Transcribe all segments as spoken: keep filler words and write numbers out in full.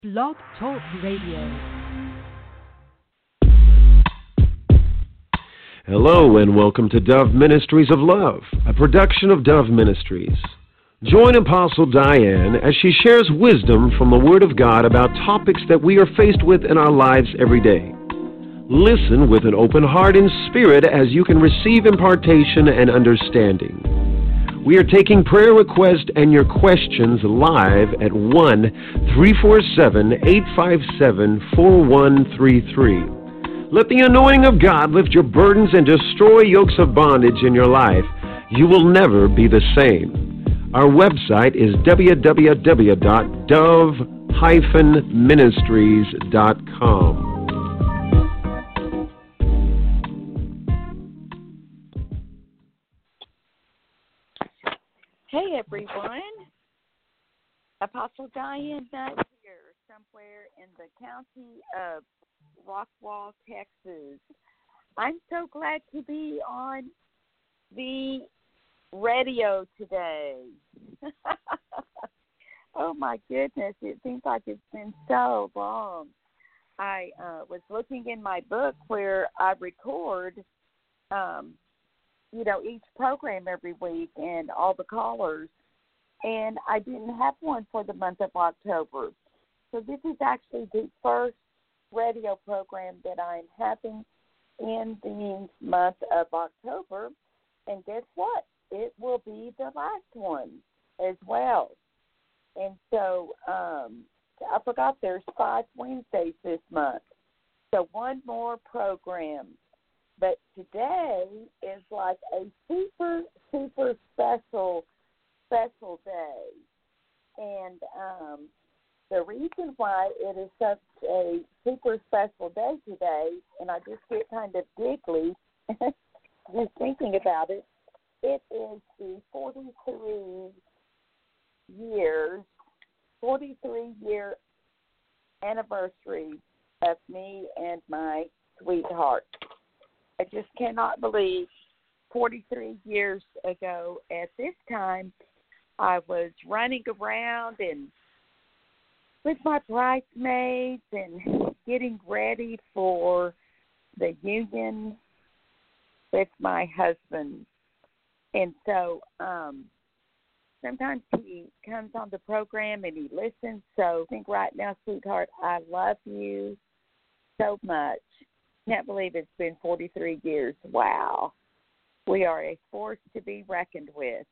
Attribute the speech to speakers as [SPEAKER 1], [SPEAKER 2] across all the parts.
[SPEAKER 1] Blog Talk Radio.
[SPEAKER 2] Hello and welcome to Dove Ministries of Love, a production of Dove Ministries. Join Apostle Diane as she shares wisdom from the Word of God about topics that we are faced with in our lives every day. Listen with an open heart and spirit as you can receive impartation and understanding. We are taking prayer requests and your questions live at one three four seven, eight five seven, four one three three. Let the anointing of God lift your burdens and destroy yokes of bondage in your life. You will never be the same. Our website is w w w dot dove dash ministries dot com.
[SPEAKER 3] Hey everyone, Apostle Diane Nutt here, somewhere in the county of Rockwall, Texas. I'm so glad to be on the radio today. Oh my goodness, it seems like it's been so long. I uh, was looking in my book where I record um, you know, each program every week and all the callers. And I didn't have one for the month of October. So this is actually the first radio program that I'm having in the month of October. And guess what? It will be the last one as well. And so um, I forgot there's five Wednesdays this month. So one more program. But today is like a super, super special, special day. And um, the reason why it is such a super special day today, and I just get kind of giggly just thinking about it, it is the forty-three years, forty-three year anniversary of me and my sweetheart. I just cannot believe forty-three years ago at this time, I was running around and with my bridesmaids and getting ready for the union with my husband. And so um, sometimes he comes on the program and he listens. So I think right now, sweetheart, I love you so much. Can't believe it's been forty-three years. Wow. We are a force to be reckoned with.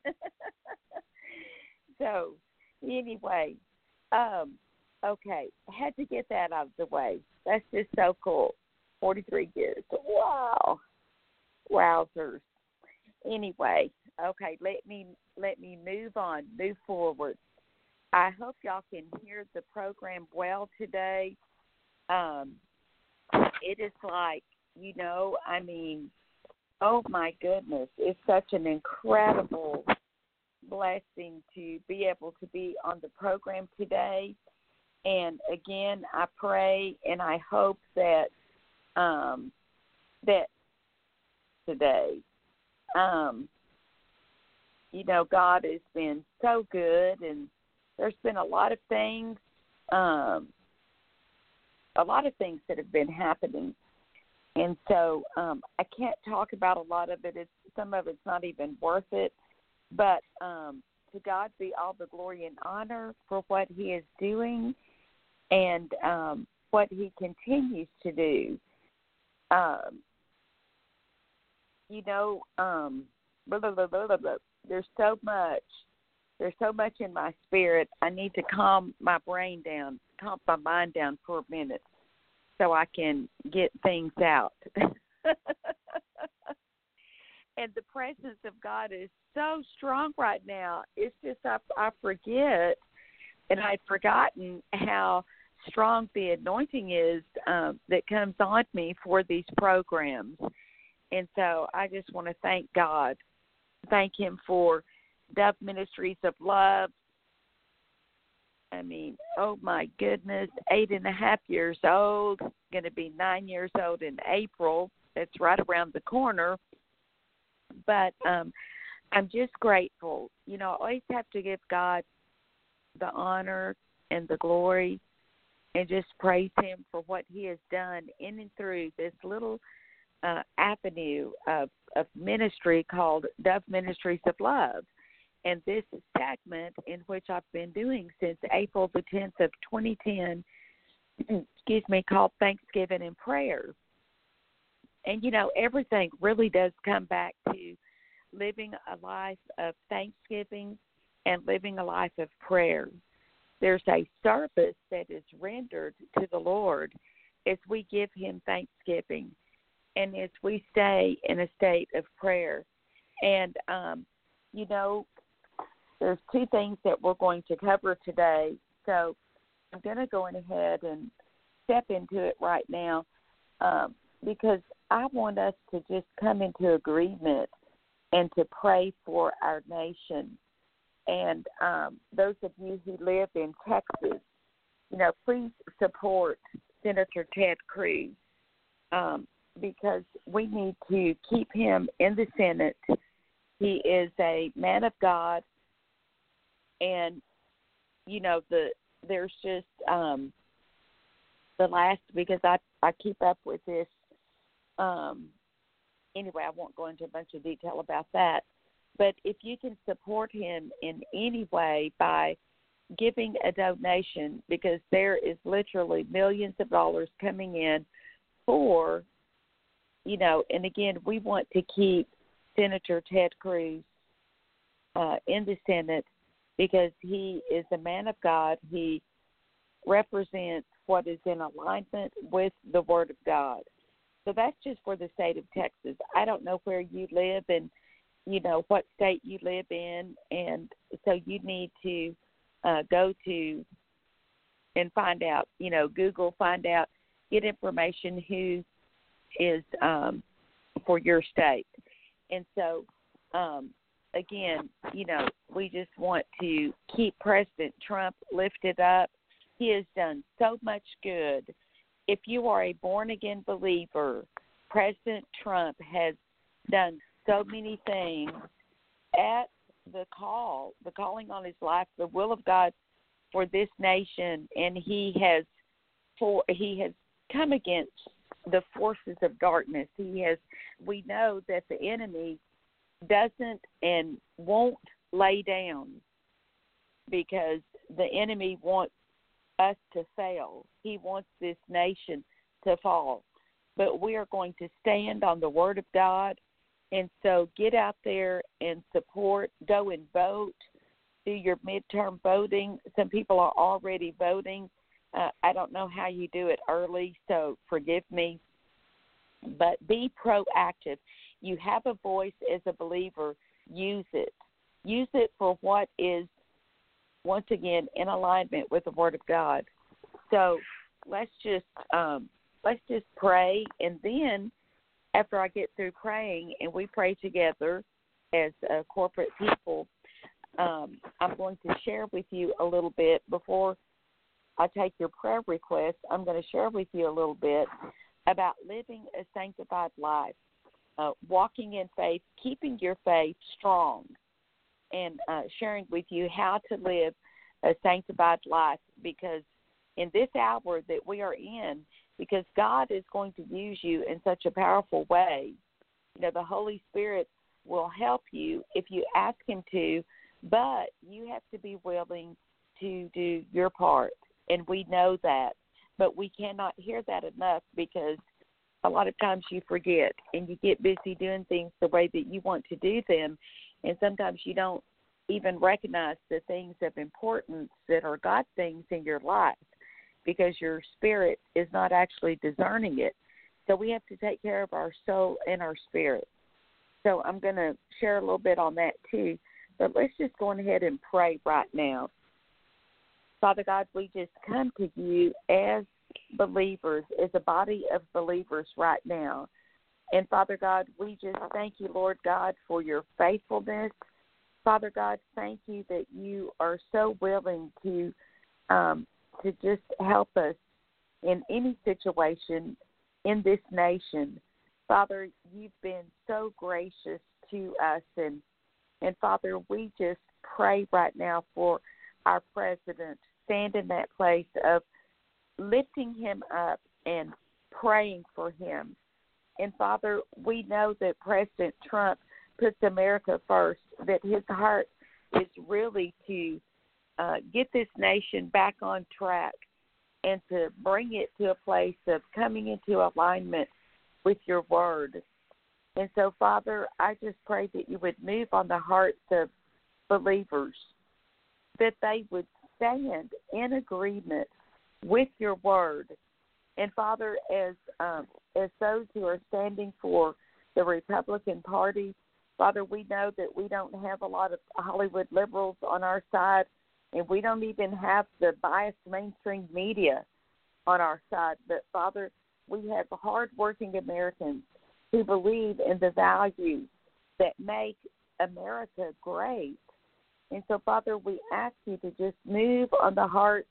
[SPEAKER 3] So, anyway, um, okay, I had to get that out of the way. That's just so cool. forty-three years. Wow. Wowzers. Anyway, okay, let me let me move on, move forward. I hope y'all can hear the program well today. Um It is like, you know, I mean, oh, my goodness. It's such an incredible blessing to be able to be on the program today. And, again, I pray and I hope that um, that today, um, you know, God has been so good, and there's been a lot of things um a lot of things that have been happening. And so um, I can't talk about a lot of it. It's, some of it's not even worth it. But um, to God be all the glory and honor for what he is doing and um, what he continues to do. Um, you know, um, blah, blah, blah, blah, blah, blah. there's so much. There's so much in my spirit. I need to calm my brain down, calm my mind down for a minute so I can get things out. And the presence of God is so strong right now. It's just I, I forget, and I've forgotten how strong the anointing is um, that comes on me for these programs. And so I just want to thank God, thank him for Dove Ministries of Love. I mean, oh my goodness, eight and a half years old, going to be nine years old in April. It's right around the corner. But um, I'm just grateful. You know, I always have to give God the honor and the glory and just praise him for what he has done in and through this little uh, avenue of, of ministry called Dove Ministries of Love. And this is segment in which I've been doing since April the tenth of twenty ten, excuse me, called Thanksgiving and Prayer. And, you know, everything really does come back to living a life of thanksgiving and living a life of prayer. There's a service that is rendered to the Lord as we give him thanksgiving and as we stay in a state of prayer. And, um, you know, there's two things that we're going to cover today. So I'm going to go in ahead and step into it right now um, because I want us to just come into agreement and to pray for our nation. And um, those of you who live in Texas, you know, please support Senator Ted Cruz um, because we need to keep him in the Senate. He is a man of God, and, you know, the there's just um, the last, because I, I keep up with this. Um, anyway, I won't go into a bunch of detail about that. But if you can support him in any way by giving a donation, because there is literally millions of dollars coming in for, you know, and again, we want to keep Senator Ted Cruz uh, in the Senate because he is a man of God. He represents what is in alignment with the Word of God. So that's just for the state of Texas. I don't know where you live and, you know, what state you live in, and so you need to uh, go to and find out, you know, Google, find out, get information who is um, for your state. And so, um, again, you know, we just want to keep President Trump lifted up. He has done so much good. If you are a born-again believer, President Trump has done so many things at the call, the calling on his life, the will of God for this nation, and he has for he has come against the forces of darkness. He has. We know that the enemy doesn't and won't lay down because the enemy wants us to fail. He wants this nation to fall. But we are going to stand on the Word of God. And so get out there and support, go and vote, do your midterm voting. Some people are already voting. Uh, I don't know how you do it early, so forgive me. But be proactive. You have a voice as a believer. Use it. Use it for what is, once again, in alignment with the Word of God. So let's just um, let's just pray, and then after I get through praying and we pray together as a corporate people, um, I'm going to share with you a little bit before I take your prayer request. I'm going to share with you a little bit about living a sanctified life, uh, walking in faith, keeping your faith strong, and uh, sharing with you how to live a sanctified life, because in this hour that we are in, because God is going to use you in such a powerful way. You know, the Holy Spirit will help you if you ask him to, but you have to be willing to do your part, and we know that. But we cannot hear that enough because a lot of times you forget and you get busy doing things the way that you want to do them, and sometimes you don't even recognize the things of importance that are God things in your life, because your spirit is not actually discerning it. So we have to take care of our soul and our spirit. So I'm going to share a little bit on that too. But let's just go ahead and pray right now. Father God, we just come to you as believers, as a body of believers right now. And Father God, we just thank you, Lord God, for your faithfulness. Father God, thank you that you are so willing to um, to just help us in any situation in this nation. Father, you've been so gracious to us. And, and Father, we just pray right now for our president. Stand in that place of lifting him up and praying for him. And, Father, we know that President Trump puts America first, that his heart is really to uh, get this nation back on track and to bring it to a place of coming into alignment with your word. And so, Father, I just pray that you would move on the hearts of believers, that they would stand in agreement with your word. And, Father, as um, as those who are standing for the Republican Party, Father, we know that we don't have a lot of Hollywood liberals on our side, and we don't even have the biased mainstream media on our side. But, Father, we have hardworking Americans who believe in the values that make America great. And so, Father, we ask you to just move on the hearts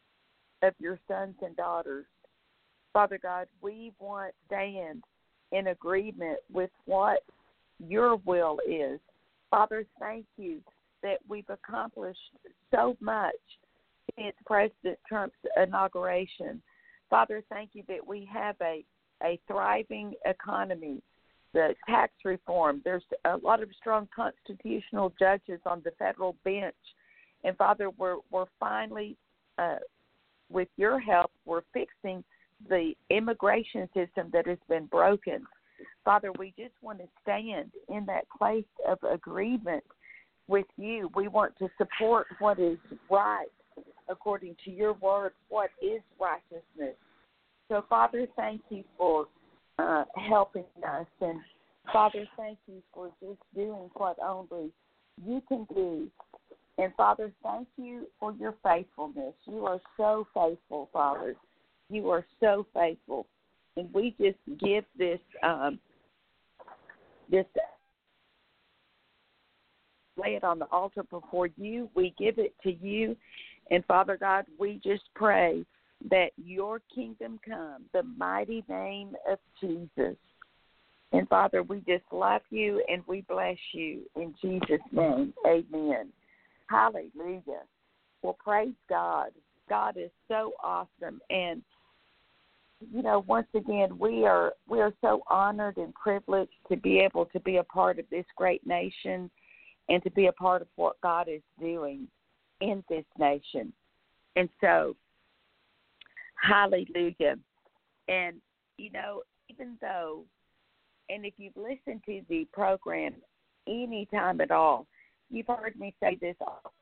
[SPEAKER 3] of your sons and daughters. Father God, we want to stand in agreement with what your will is. Father, thank you that we've accomplished so much since President Trump's inauguration. Father, thank you that we have a, a thriving economy, the tax reform. There's a lot of strong constitutional judges on the federal bench. And, Father, we're, we're finally, uh, with your help, we're fixing the immigration system that has been broken. Father, we just want to stand in that place of agreement with you. We want to support what is right according to your word, what is righteousness. So, Father, thank you for uh, helping us. And, Father, thank you for just doing what only you can do. And, Father, thank you for your faithfulness. You are so faithful, Father. You are so faithful. And we just give this, um, this, lay it on the altar before you. We give it to you. And, Father God, we just pray that your kingdom come, the mighty name of Jesus. And, Father, we just love you and we bless you in Jesus' name. Amen. Hallelujah. Well, praise God. God is so awesome. And, you know, once again, we are we are so honored and privileged to be able to be a part of this great nation and to be a part of what God is doing in this nation. And so, hallelujah. And, you know, even though, and if you've listened to the program any time at all, you've heard me say this all.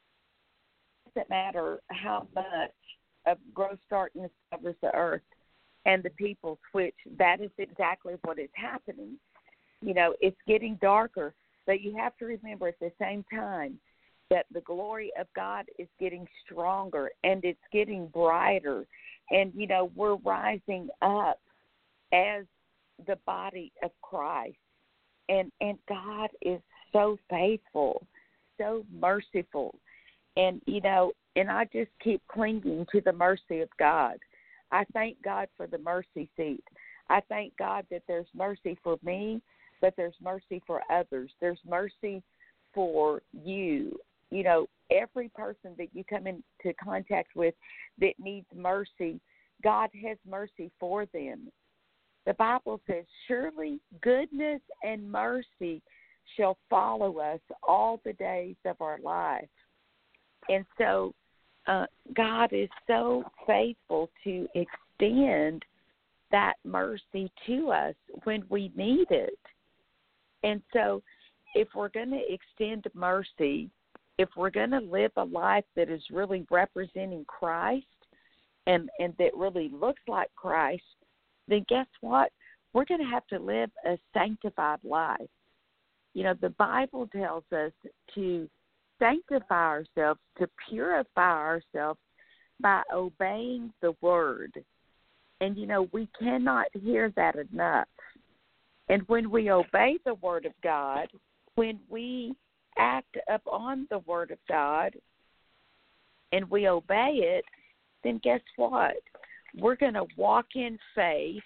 [SPEAKER 3] It doesn't matter how much of gross darkness covers the earth and the people switch. That is exactly what is happening. You know, it's getting darker, but you have to remember at the same time that the glory of God is getting stronger and it's getting brighter. And, you know, we're rising up as the body of Christ. And and God is so faithful, so merciful. And, you know, and I just keep clinging to the mercy of God. I thank God for the mercy seat. I thank God that there's mercy for me, but there's mercy for others. There's mercy for you. You know, every person that you come into contact with that needs mercy, God has mercy for them. The Bible says, surely goodness and mercy shall follow us all the days of our life. And so uh, God is so faithful to extend that mercy to us when we need it. And so if we're going to extend mercy, if we're going to live a life that is really representing Christ and, and that really looks like Christ, then guess what? We're going to have to live a sanctified life. You know, the Bible tells us to sanctify ourselves, to purify ourselves by obeying the word. And, you know, we cannot hear that enough. And when we obey the word of God, when we act upon the word of God and we obey it, then guess what? We're going to walk in faith.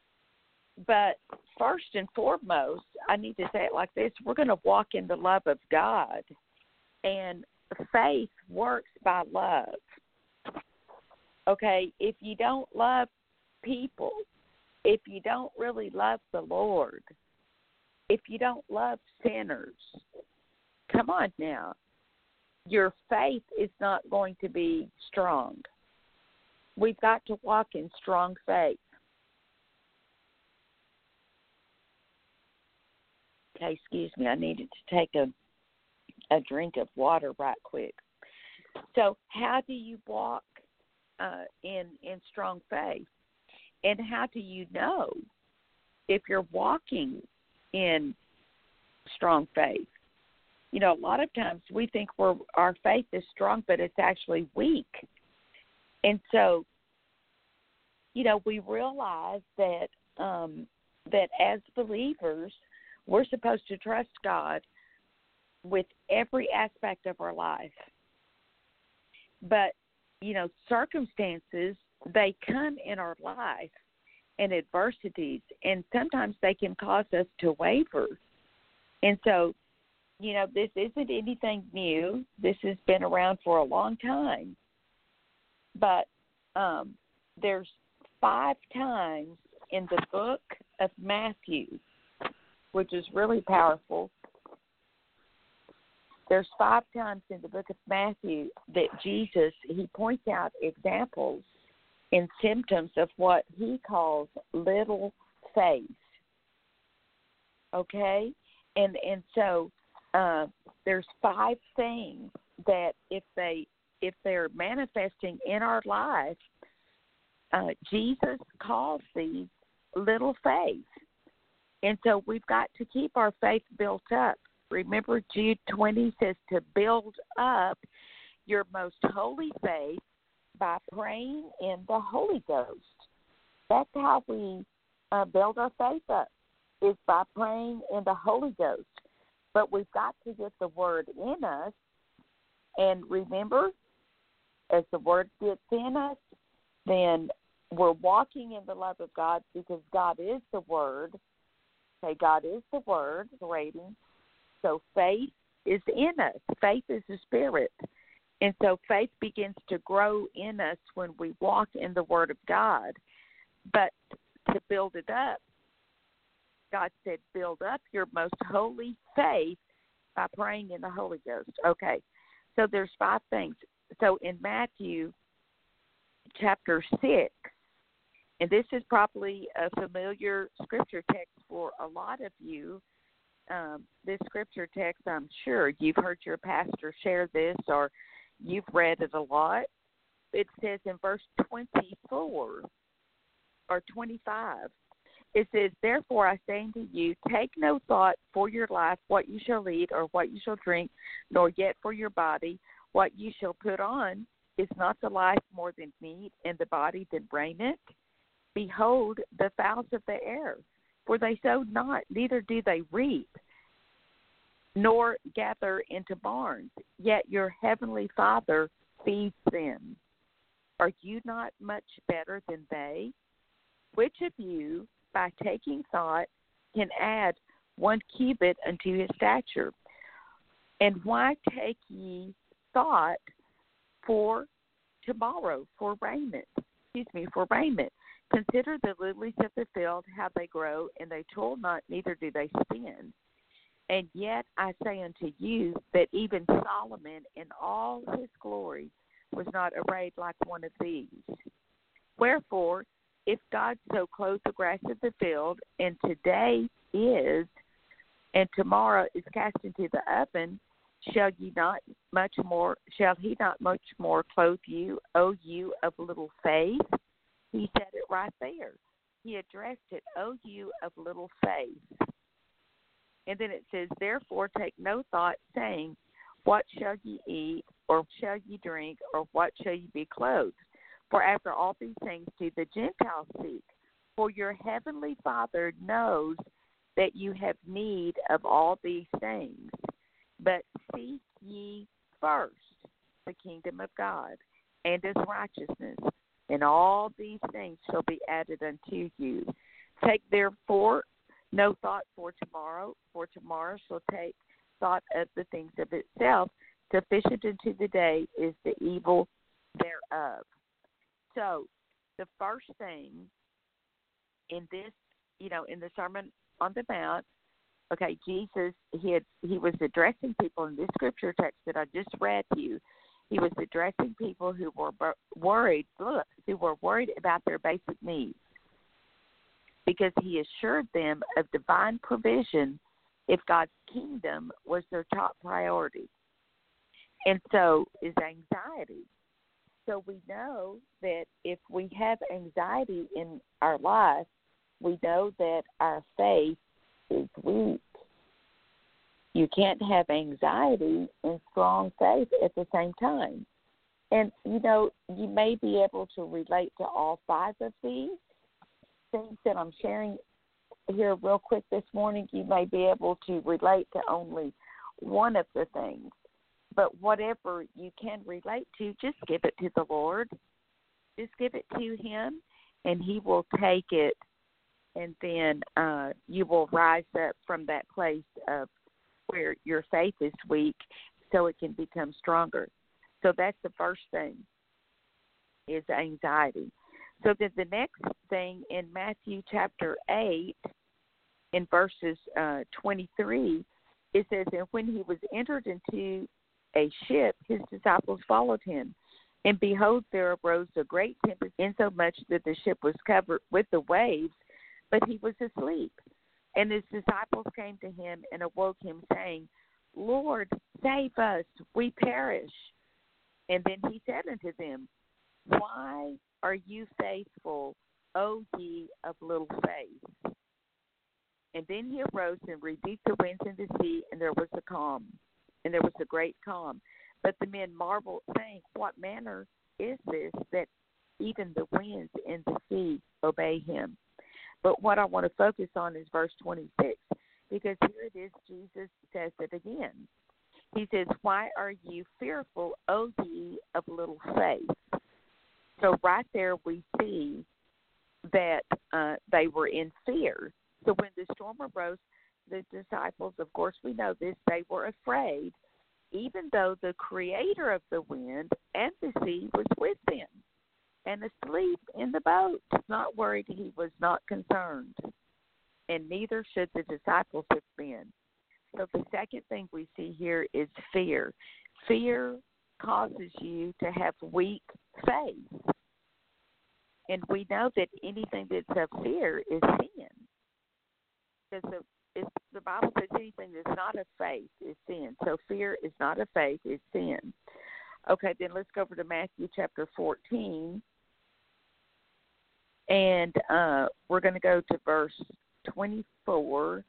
[SPEAKER 3] But first and foremost, I need to say it like this, we're going to walk in the love of God. And faith works by love. Okay, if you don't love people, if you don't really love the Lord, if you don't love sinners, come on now, your faith is not going to be strong. We've got to walk in strong faith. Okay, excuse me, I needed to take a, a drink of water right quick. So how do you walk uh, in, in strong faith? And how do you know if you're walking in strong faith? You know, a lot of times we think we're, our faith is strong, but it's actually weak. And so, you know, we realize that um, that as believers, we're supposed to trust God with every aspect of our life. But, you know, circumstances, they come in our life and adversities, and sometimes they can cause us to waver. And so, you know, this isn't anything new. This has been around for a long time. But um, there's five times in the book of Matthew, which is really powerful. There's five times in the book of Matthew that Jesus, he points out examples and symptoms of what he calls little faith. Okay? And and so uh, there's five things that if they if they're manifesting in our life, uh, Jesus calls these little faith. And so we've got to keep our faith built up. Remember, Jude twenty says to build up your most holy faith by praying in the Holy Ghost. That's how we uh, build our faith up, is by praying in the Holy Ghost. But we've got to get the Word in us. And remember, as the Word gets in us, then we're walking in the love of God, because God is the Word. Okay, God is the Word, rating. So faith is in us. Faith is the Spirit. And so faith begins to grow in us when we walk in the Word of God. But to build it up, God said, build up your most holy faith by praying in the Holy Ghost. Okay, so there's five things. So in Matthew chapter six, and this is probably a familiar scripture text for a lot of you. Um, this scripture text, I'm sure you've heard your pastor share this, or you've read it a lot. It says in verse twenty-four or twenty-five, it says, therefore I say unto you, take no thought for your life, what you shall eat or what you shall drink, nor yet for your body, what you shall put on. Is not the life more than meat, and the body than raiment? Behold, the fowls of the air, for they sow not, neither do they reap, nor gather into barns, yet your heavenly Father feeds them. Are you not much better than they? Which of you, by taking thought, can add one cubit unto his stature? And why take ye thought for tomorrow, for raiment? Excuse me, for raiment. Consider the lilies of the field, how they grow, and they toil not, neither do they spin. And yet I say unto you that even Solomon in all his glory was not arrayed like one of these. Wherefore, if God so clothe the grass of the field, and today is, and tomorrow is cast into the oven, shall ye not much more? Shall he not much more clothe you, O you of little faith? He said it right there. He addressed it, O you of little faith. And then it says, therefore take no thought, saying, what shall ye eat, or shall ye drink, or what shall ye be clothed? For after all these things do the Gentiles seek. For your heavenly Father knows that you have need of all these things. But seek ye first the kingdom of God and his righteousness, and all these things shall be added unto you. Take therefore no thought for tomorrow, for tomorrow shall take thought of the things of itself. Sufficient unto the day is the evil thereof. So the first thing in this, you know, in the Sermon on the Mount, okay, Jesus, he had, he was addressing people in this scripture text that I just read to you. He was addressing people who were worried, look, who were worried about their basic needs, because he assured them of divine provision if God's kingdom was their top priority. And so is anxiety. So we know that if we have anxiety in our life, we know that our faith is weak. You can't have anxiety and strong faith at the same time. And, you know, you may be able to relate to all five of these things that I'm sharing here real quick this morning. You may be able to relate to only one of the things. But whatever you can relate to, just give it to the Lord. Just give it to him, and he will take it, and then uh, you will rise up from that place of where your faith is weak so it can become stronger. So that's the first thing, is anxiety. So then the next thing in Matthew chapter eight, in verses uh, twenty-three, it says, and when he was entered into a ship, his disciples followed him. And behold, there arose a great tempest, insomuch that the ship was covered with the waves, but he was asleep. And his disciples came to him and awoke him, saying, Lord, save us, we perish. And then he said unto them, why are you faithful, O ye of little faith? And then he arose and rebuked the winds and the sea, and there was a calm. And there was a great calm. But the men marveled, saying, what manner is this, that even the winds and the sea obey him? But what I want to focus on is verse twenty-six, because here it is, Jesus says it again. He says, why are you fearful, O ye of little faith? So right there we see that uh, they were in fear. So when the storm arose, the disciples, of course we know this, they were afraid, even though the creator of the wind and the sea was with them and asleep in the boat. Not worried, he was not concerned. And neither should the disciples have been. So the second thing we see here is fear. Fear causes you to have weak faith. And we know that anything that's of fear is sin. Because the It's, the Bible says anything that's not of faith is sin. So fear is not of faith, it's sin. Okay, then let's go over to Matthew chapter fourteen. And uh, we're going to go to verse twenty-four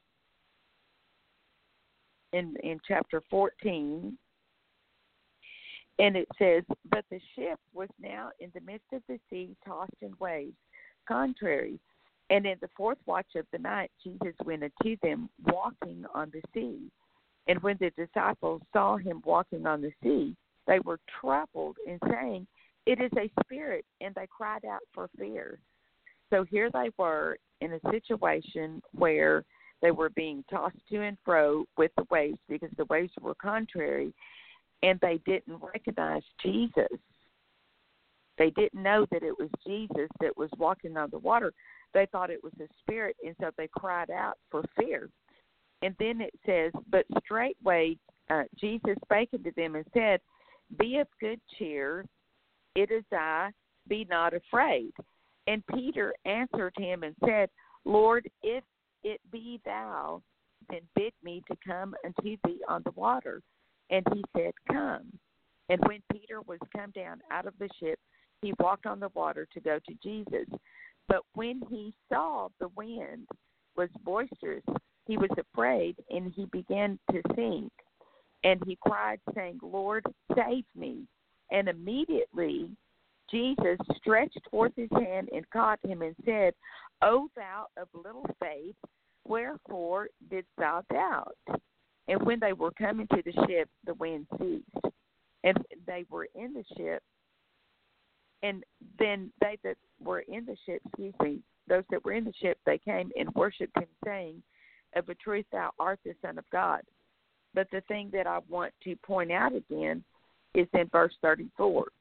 [SPEAKER 3] in, in chapter fourteen. And it says, but the ship was now in the midst of the sea, tossed in waves, contrary. And in the fourth watch of the night, Jesus went unto them, walking on the sea. And when the disciples saw him walking on the sea, they were troubled and saying, it is a spirit, and they cried out for fear. So here they were in a situation where they were being tossed to and fro with the waves because the waves were contrary, and they didn't recognize Jesus. They didn't know that it was Jesus that was walking on the water. They thought it was a spirit, and so they cried out for fear. And then it says, but straightway uh, Jesus spake unto them and said, be of good cheer, it is I, be not afraid. And Peter answered him and said, Lord, if it be thou, then bid me to come unto thee on the water. And he said, come. And when Peter was come down out of the ship, he walked on the water to go to Jesus. But when he saw the wind was boisterous, he was afraid, and he began to sink. And he cried, saying, Lord, save me. And immediately Jesus stretched forth his hand and caught him and said, O thou of little faith, wherefore didst thou doubt? And when they were coming to the ship, the wind ceased. And they were in the ship. And then they that were in the ship, excuse me, those that were in the ship, they came and worshipped him, saying, of a truth thou art the Son of God. But the thing that I want to point out again is in verse thirty-four.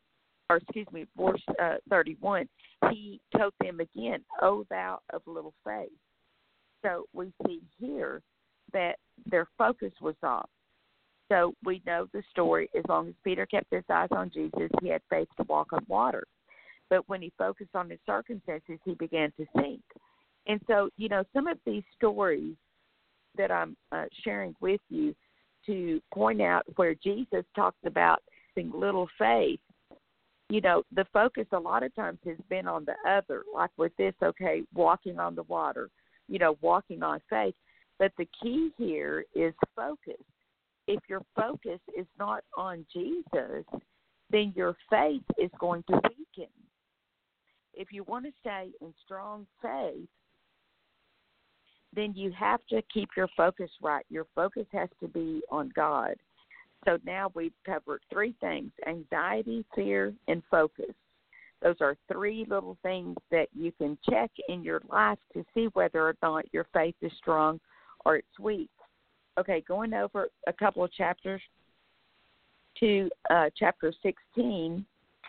[SPEAKER 3] or excuse me, verse uh, thirty-one, he told them again, O thou of little faith. So we see here that their focus was off. So we know the story. As long as Peter kept his eyes on Jesus, he had faith to walk on water. But when he focused on his circumstances, he began to sink. And so, you know, some of these stories that I'm uh, sharing with you to point out where Jesus talks about having little faith, you know, the focus a lot of times has been on the other, like with this, okay, walking on the water, you know, walking on faith. But the key here is focus. If your focus is not on Jesus, then your faith is going to weaken. If you want to stay in strong faith, then you have to keep your focus right. Your focus has to be on God. So now we've covered three things: anxiety, fear, and focus. Those are three little things that you can check in your life to see whether or not your faith is strong or it's weak. Okay, going over a couple of chapters to uh, chapter sixteen,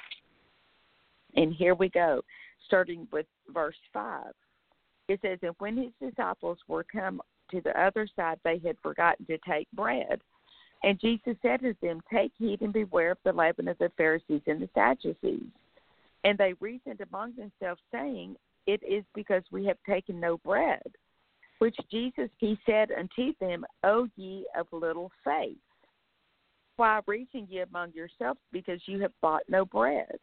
[SPEAKER 3] and here we go, starting with verse five. It says, and when his disciples were come to the other side, they had forgotten to take bread. And Jesus said to them, take heed and beware of the leaven of the Pharisees and the Sadducees. And they reasoned among themselves, saying, it is because we have taken no bread. Which Jesus, he said unto them, O ye of little faith, why reason ye among yourselves, because you have bought no bread?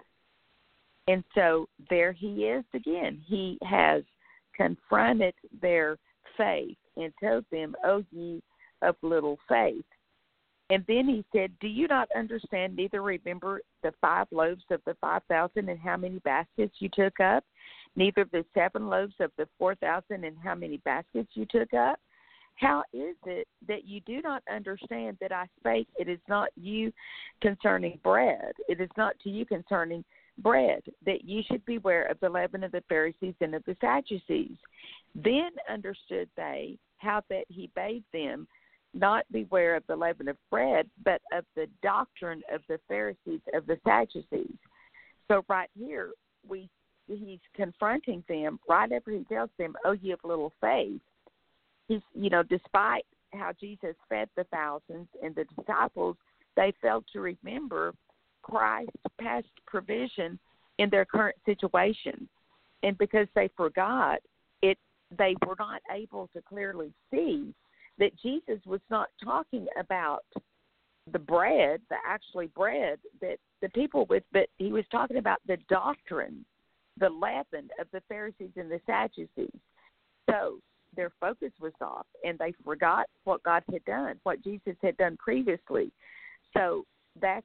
[SPEAKER 3] And so there he is again. He has confronted their faith and told them, O ye of little faith. And then he said, do you not understand, neither remember the five loaves of the five thousand and how many baskets you took up? Neither the seven loaves of the four thousand and how many baskets you took up? How is it that you do not understand that I spake? It is not you concerning bread. It is not to you concerning bread, that you should beware of the leaven of the Pharisees and of the Sadducees. Then understood they how that he bade them not beware of the leaven of bread, but of the doctrine of the Pharisees, of the Sadducees. So right here, we he's confronting them right after he tells them, oh, you have little faith. He's, you know, despite how Jesus fed the thousands and the disciples, they failed to remember Christ's past provision in their current situation. And because they forgot it, they were not able to clearly see that Jesus was not talking about the bread, the actually bread that the people with, but he was talking about the doctrine, the leaven of the Pharisees and the Sadducees. So their focus was off, and they forgot what God had done, what Jesus had done previously. So that's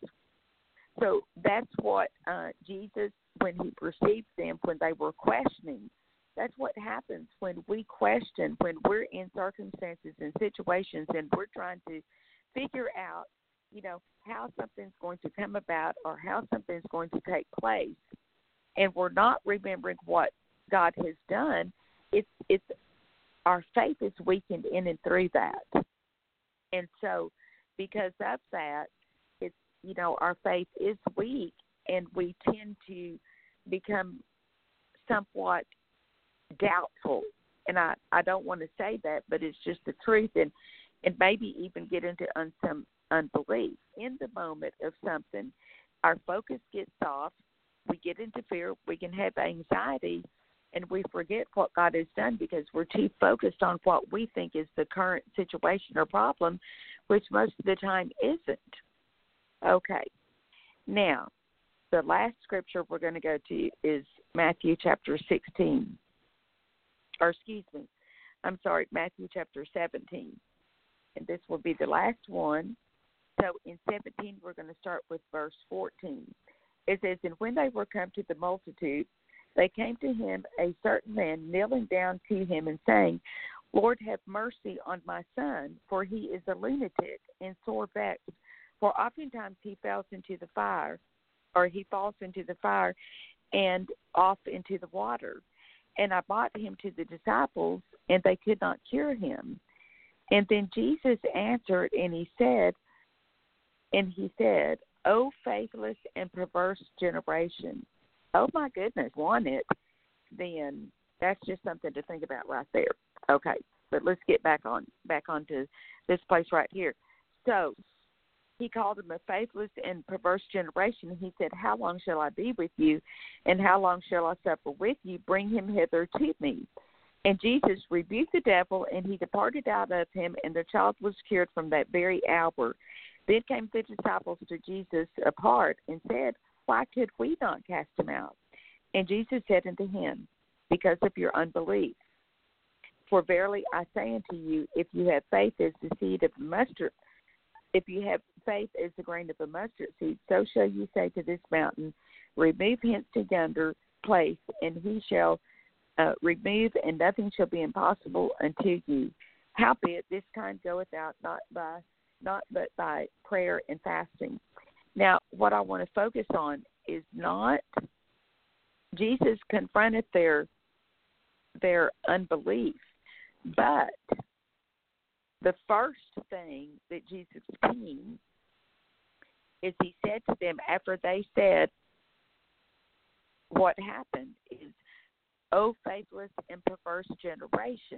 [SPEAKER 3] so that's what uh, Jesus, when he perceived them, when they were questioning, that's what happens when we question, when we're in circumstances and situations and we're trying to figure out, you know, how something's going to come about or how something's going to take place, and we're not remembering what God has done. It's it's our faith is weakened in and through that, and so because of that, it's you know our faith is weak, and we tend to become somewhat doubtful. And I, I don't want to say that, but it's just the truth, and and maybe even get into un, some unbelief. In the moment of something, our focus gets off, we get into fear, we can have anxiety, and we forget what God has done because we're too focused on what we think is the current situation or problem, which most of the time isn't. Okay. Now, the last scripture we're going to go to is Matthew chapter sixteen. Or excuse me, I'm sorry, Matthew chapter seventeen. And this will be the last one. So in seventeen, we're going to start with verse fourteen. It says, and when they were come to the multitude, they came to him a certain man, kneeling down to him and saying, Lord, have mercy on my son, for he is a lunatic and sore vexed. For oftentimes he falls into the fire, or he falls into the fire and off into the water. And I brought him to the disciples, and they could not cure him. And then Jesus answered, and he said, and he said, "O faithless and perverse generation." Oh my goodness, want it? Then that's just something to think about right there. Okay, but let's get back on back onto this place right here. So he called him a faithless and perverse generation. He said, "How long shall I be with you, and how long shall I suffer with you? Bring him hither to me." And Jesus rebuked the devil, and he departed out of him, and the child was cured from that very hour. Then came the disciples to Jesus apart and said, "Why could we not cast him out?" And Jesus said unto him, "Because of your unbelief. For verily I say unto you, if you have faith as the seed of a mustard, if you have faith as the grain of a mustard seed, so shall you say to this mountain, remove hence to yonder place, and he shall uh, remove, and nothing shall be impossible unto you. Howbeit this kind goeth out not by not but by prayer and fasting." Now, what I want to focus on is not Jesus confronted their their unbelief, but the first thing that Jesus came is he said to them after they said what happened is, "O faithless and perverse generation."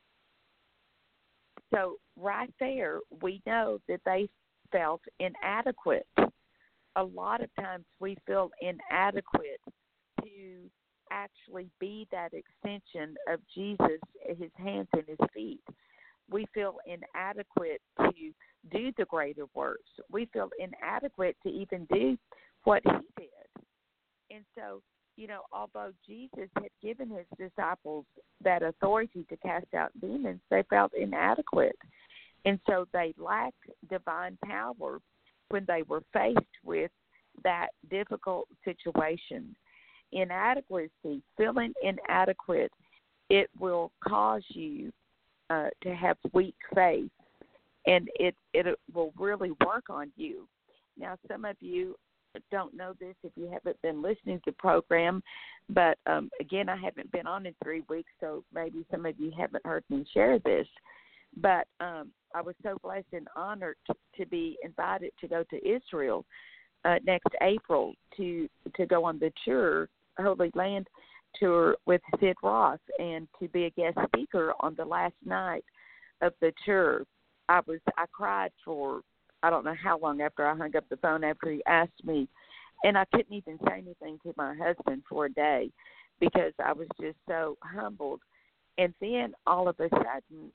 [SPEAKER 3] So right there, we know that they felt inadequate. A lot of times we feel inadequate to actually be that extension of Jesus, his hands and his feet. We feel inadequate to do the greater works. We feel inadequate to even do what he did. And so, you know, although Jesus had given his disciples that authority to cast out demons, they felt inadequate. And so they lacked divine power when they were faced with that difficult situation. Inadequacy, feeling inadequate, it will cause you uh, to have weak faith, and it, it will really work on you. Now, some of you don't know this if you haven't been listening to the program, but um, again, I haven't been on in three weeks, so maybe some of you haven't heard me share this. But um, I was so blessed and honored to, to be invited to go to Israel uh, next April to to go on the tour, Holy Land tour with Sid Roth, and to be a guest speaker on the last night of the tour. I was I cried for I don't know how long after I hung up the phone after he asked me, and I couldn't even say anything to my husband for a day because I was just so humbled. And then all of a sudden,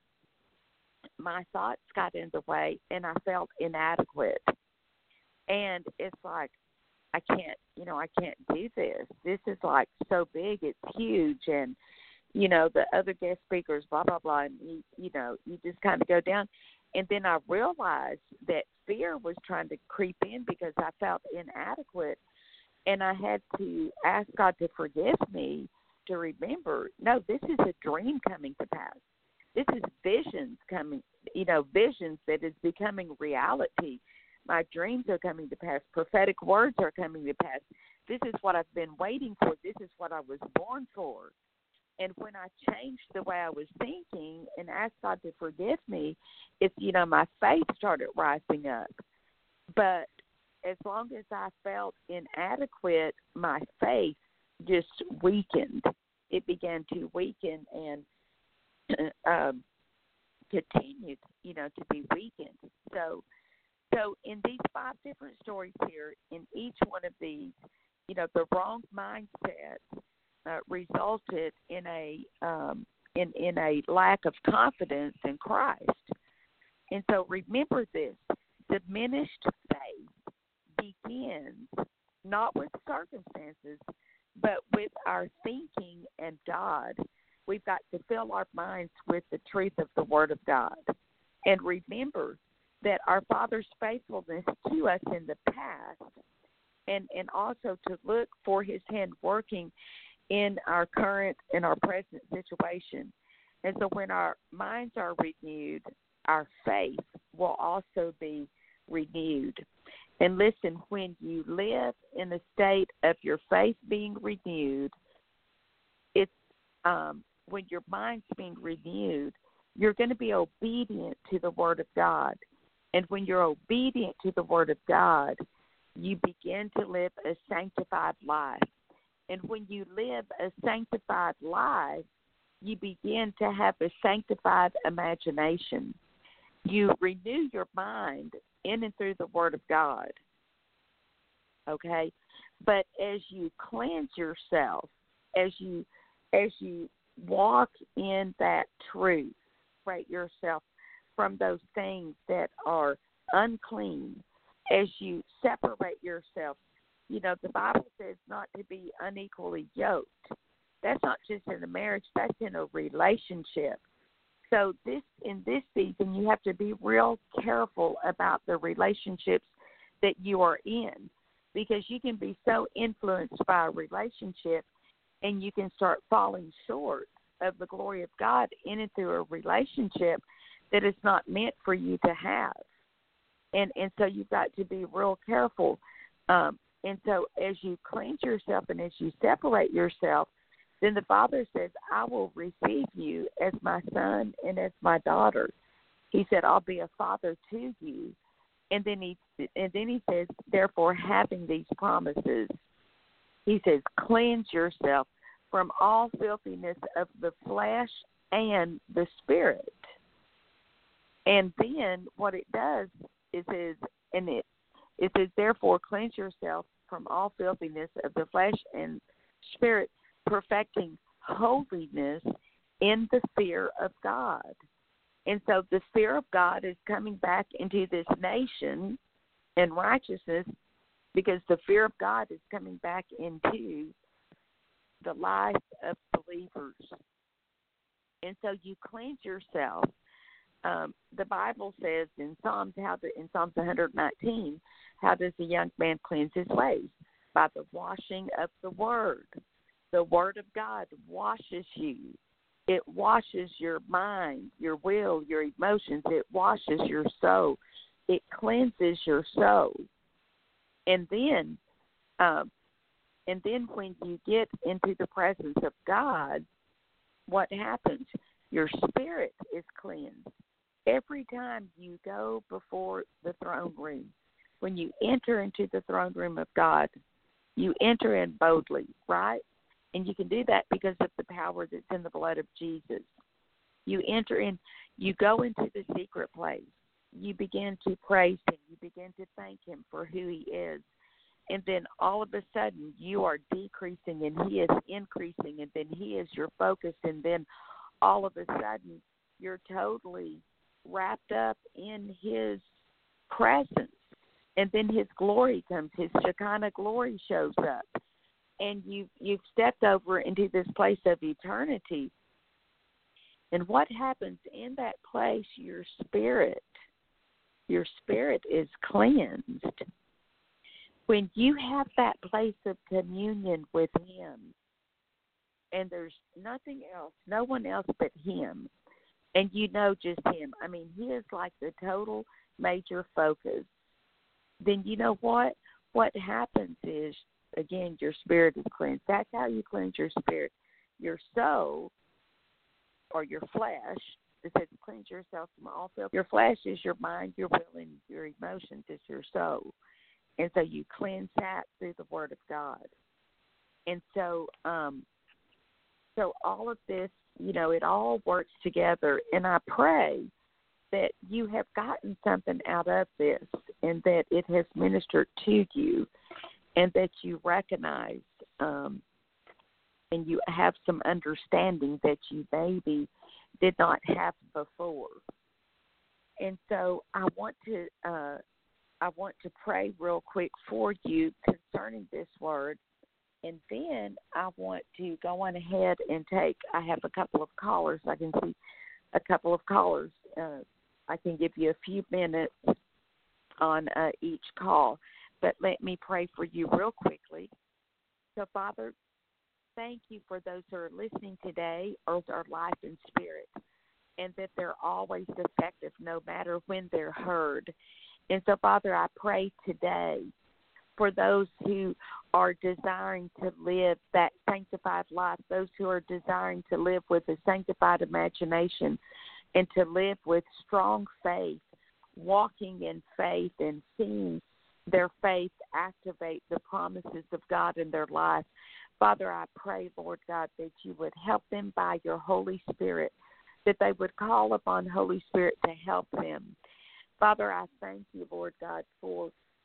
[SPEAKER 3] my thoughts got in the way, and I felt inadequate. And it's like, I can't, you know, I can't do this. This is like so big, it's huge, and you know, the other guest speakers, blah blah blah, and you, you know, you just kind of go down. And then I realized that fear was trying to creep in because I felt inadequate, and I had to ask God to forgive me to remember, no, this is a dream coming to pass. This is visions coming, you know, visions that is becoming reality. My dreams are coming to pass. Prophetic words are coming to pass. This is what I've been waiting for. This is what I was born for. And when I changed the way I was thinking and asked God to forgive me, it's, you know, my faith started rising up. But as long as I felt inadequate, my faith just weakened. It began to weaken and um, continued, you know, to be weakened. So, so in these five different stories here, in each one of these, you know, the wrong mindset uh, resulted in a um, in in a lack of confidence in Christ. And so remember this: diminished faith begins not with circumstances, but with our thinking and God. We've got to fill our minds with the truth of the Word of God. And remember that our Father's faithfulness to us in the past, and, and also to look for his hand working in our current and our present situation. And so when our minds are renewed, our faith will also be renewed. And listen, when you live in a state of your faith being renewed, it's um, when your mind's being renewed, you're going to be obedient to the Word of God. And when you're obedient to the Word of God, you begin to live a sanctified life. And when you live a sanctified life, you begin to have a sanctified imagination. You renew your mind in and through the Word of God. Okay? But as you cleanse yourself, as you as you walk in that truth, separate yourself from those things that are unclean, as you separate yourself, you know, the Bible says not to be unequally yoked. That's not just in a marriage, that's in a relationship. So this in this season, you have to be real careful about the relationships that you are in, because you can be so influenced by a relationship and you can start falling short of the glory of God in and through a relationship that is not meant for you to have. And and so you've got to be real careful. Um, and so as you cleanse yourself and as you separate yourself, then the Father says, I will receive you as my son and as my daughter. He said, I'll be a father to you. And then he and then he says, therefore, having these promises, he says, cleanse yourself from all filthiness of the flesh and the spirit. And then what it does is, is and it it says, therefore, cleanse yourself from all filthiness of the flesh and spirit, perfecting holiness in the fear of God. And so the fear of God is coming back into this nation in righteousness, because the fear of God is coming back into the life of believers. And so you cleanse yourself. Um, the Bible says in Psalms, how to, in Psalms one nineteen, how does a young man cleanse his ways? By the washing of the Word. The Word of God washes you. It washes your mind, your will, your emotions. It washes your soul. It cleanses your soul. And then, um, and then when you get into the presence of God, what happens? Your spirit is cleansed. Every time you go before the throne room, when you enter into the throne room of God, you enter in boldly, right? And you can do that because of the power that's in the blood of Jesus. You enter in, you go into the secret place. You begin to praise him. You begin to thank him for who he is. And then all of a sudden you are decreasing and he is increasing, and then he is your focus. And then all of a sudden you're totally wrapped up in his presence. And then his glory comes, his Shekinah glory shows up. And you, you've stepped over into this place of eternity. And what happens in that place? Your spirit, your spirit is cleansed. When you have that place of communion with him, and there's nothing else, no one else but him, and you know just him. I mean, he is like the total major focus. Then you know what? What happens is, again, your spirit is cleansed. That's how you cleanse your spirit. Your soul, or your flesh, it says cleanse yourself from all filth. Your flesh is your mind, your will, and your emotions is your soul. And so you cleanse that through the Word of God. And so, um, so all of this, you know, it all works together. And I pray that you have gotten something out of this, and that it has ministered to you, and that you recognize um, and you have some understanding that you maybe did not have before. And so I want to uh, I want to pray real quick for you concerning this word, and then I want to go on ahead and take, I have a couple of callers. I can see a couple of callers. Uh, I can give you a few minutes on uh, each call. But let me pray for you real quickly. So, Father, thank you for those who are listening today, or are life and spirit, and that they're always effective no matter when they're heard. And so, Father, I pray today for those who are desiring to live that sanctified life, those who are desiring to live with a sanctified imagination and to live with strong faith, walking in faith and seeing their faith activate the promises of God in their life. Father, I pray, Lord God, that you would help them by your Holy Spirit, that they would call upon Holy Spirit to help them. Father, I thank you, Lord God, for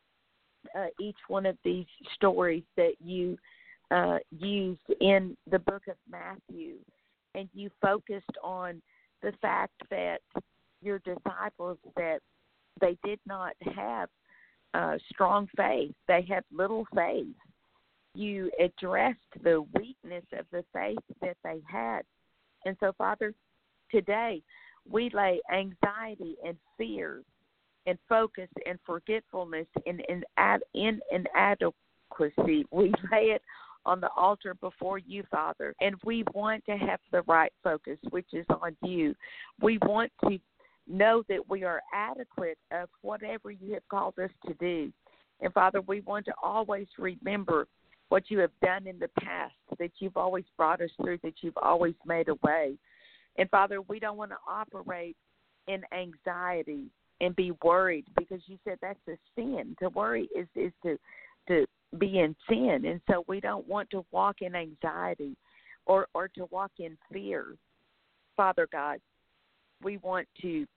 [SPEAKER 3] uh, each one of these stories that you uh, used in the book of Matthew, and you focused on the fact that your disciples, that they did not have uh, strong faith. They had little faith. You addressed the weakness of the faith that they had. And so, Father, today we lay anxiety and fear and focus and forgetfulness and in, in, in inadequacy. We lay it on the altar before you, Father, and we want to have the right focus, which is on you. We want to know that we are adequate of whatever you have called us to do. And, Father, we want to always remember what you have done in the past, that you've always brought us through, that you've always made a way. And, Father, we don't want to operate in anxiety and be worried, because you said that's a sin. To worry is, is to, to be in sin. And so we don't want to walk in anxiety or, or to walk in fear. Father God, we want to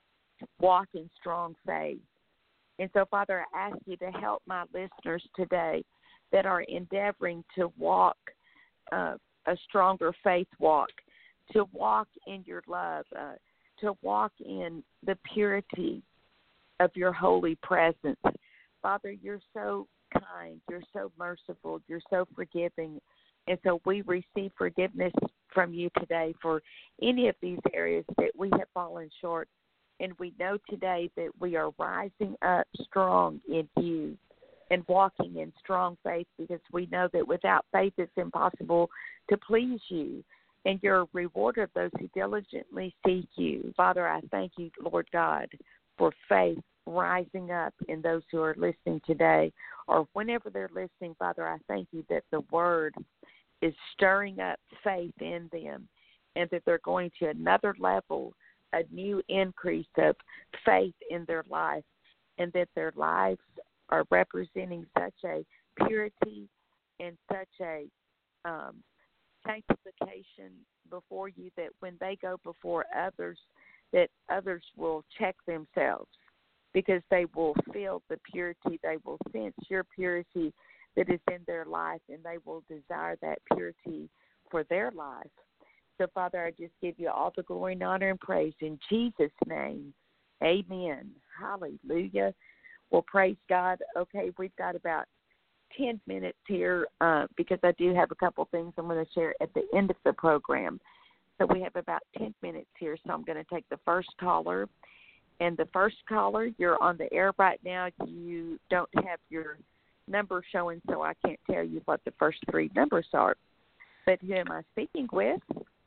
[SPEAKER 3] walk in strong faith. And so, Father, I ask you to help my listeners today that are endeavoring to walk uh, a stronger faith walk, to walk in your love, uh, to walk in the purity of your holy presence. Father, you're so kind, you're so merciful, you're so forgiving. And so we receive forgiveness from you today for any of these areas that we have fallen short. And we know today that we are rising up strong in you and walking in strong faith, because we know that without faith it's impossible to please you. And you're a rewarder of those who diligently seek you. Father, I thank you, Lord God, for faith rising up in those who are listening today, or whenever they're listening. Father, I thank you that the word is stirring up faith in them, and that they're going to another level, a new increase of faith in their life, and that their lives are representing such a purity and such a um, sanctification before you, that when they go before others, that others will check themselves, because they will feel the purity, they will sense your purity that is in their life, and they will desire that purity for their life. So, Father, I just give you all the glory and honor and praise in Jesus' name. Amen. Hallelujah. Well, praise God. Okay, we've got about ten minutes here uh, because I do have a couple things I'm going to share at the end of the program. So we have about ten minutes here, so I'm going to take the first caller. And the first caller, you're on the air right now. You don't have your number showing, so I can't tell you what the first three numbers are. But who am I speaking with?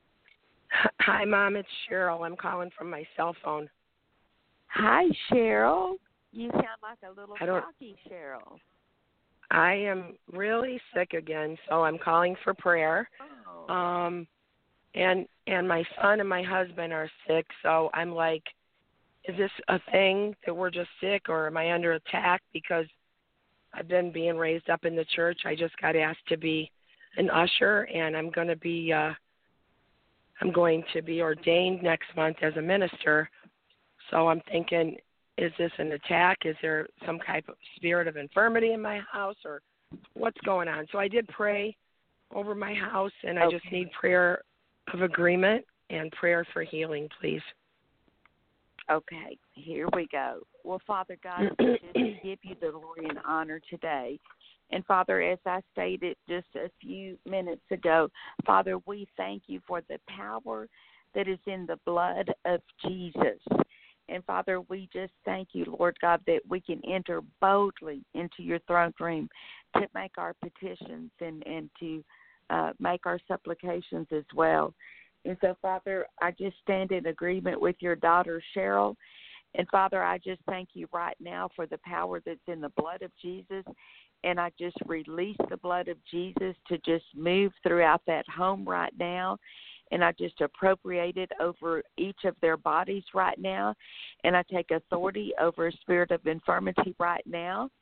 [SPEAKER 4] Hi, Mom. It's Cheryl. I'm calling from my cell phone.
[SPEAKER 3] Hi, Cheryl. You sound like a little
[SPEAKER 4] I don't,
[SPEAKER 3] froggy, Cheryl.
[SPEAKER 4] I am really sick again, so I'm calling for prayer.
[SPEAKER 3] Oh.
[SPEAKER 4] Um, and and my son and my husband are sick, so I'm like, is this a thing that we're just sick, or am I under attack? Because I've been being raised up in the church. I just got asked to be an usher, and I'm going to be uh, I'm going to be ordained next month as a minister. So I'm thinking, is this an attack? Is there some type of spirit of infirmity in my house, or what's going on? So I did pray over my house, and I
[SPEAKER 3] okay.
[SPEAKER 4] just need prayer of agreement and prayer for healing, please.
[SPEAKER 3] Okay, here we go. Well, Father God, we just give you the glory and honor today. And, Father, as I stated just a few minutes ago, Father, we thank you for the power that is in the blood of Jesus. And, Father, we just thank you, Lord God, that we can enter boldly into your throne room to make our petitions and, and to uh, make our supplications as well. And so, Father, I just stand in agreement with your daughter, Cheryl. And, Father, I just thank you right now for the power that's in the blood of Jesus. And I just release the blood of Jesus to just move throughout that home right now. And I just appropriate it over each of their bodies right now. And I take authority over a spirit of infirmity right now.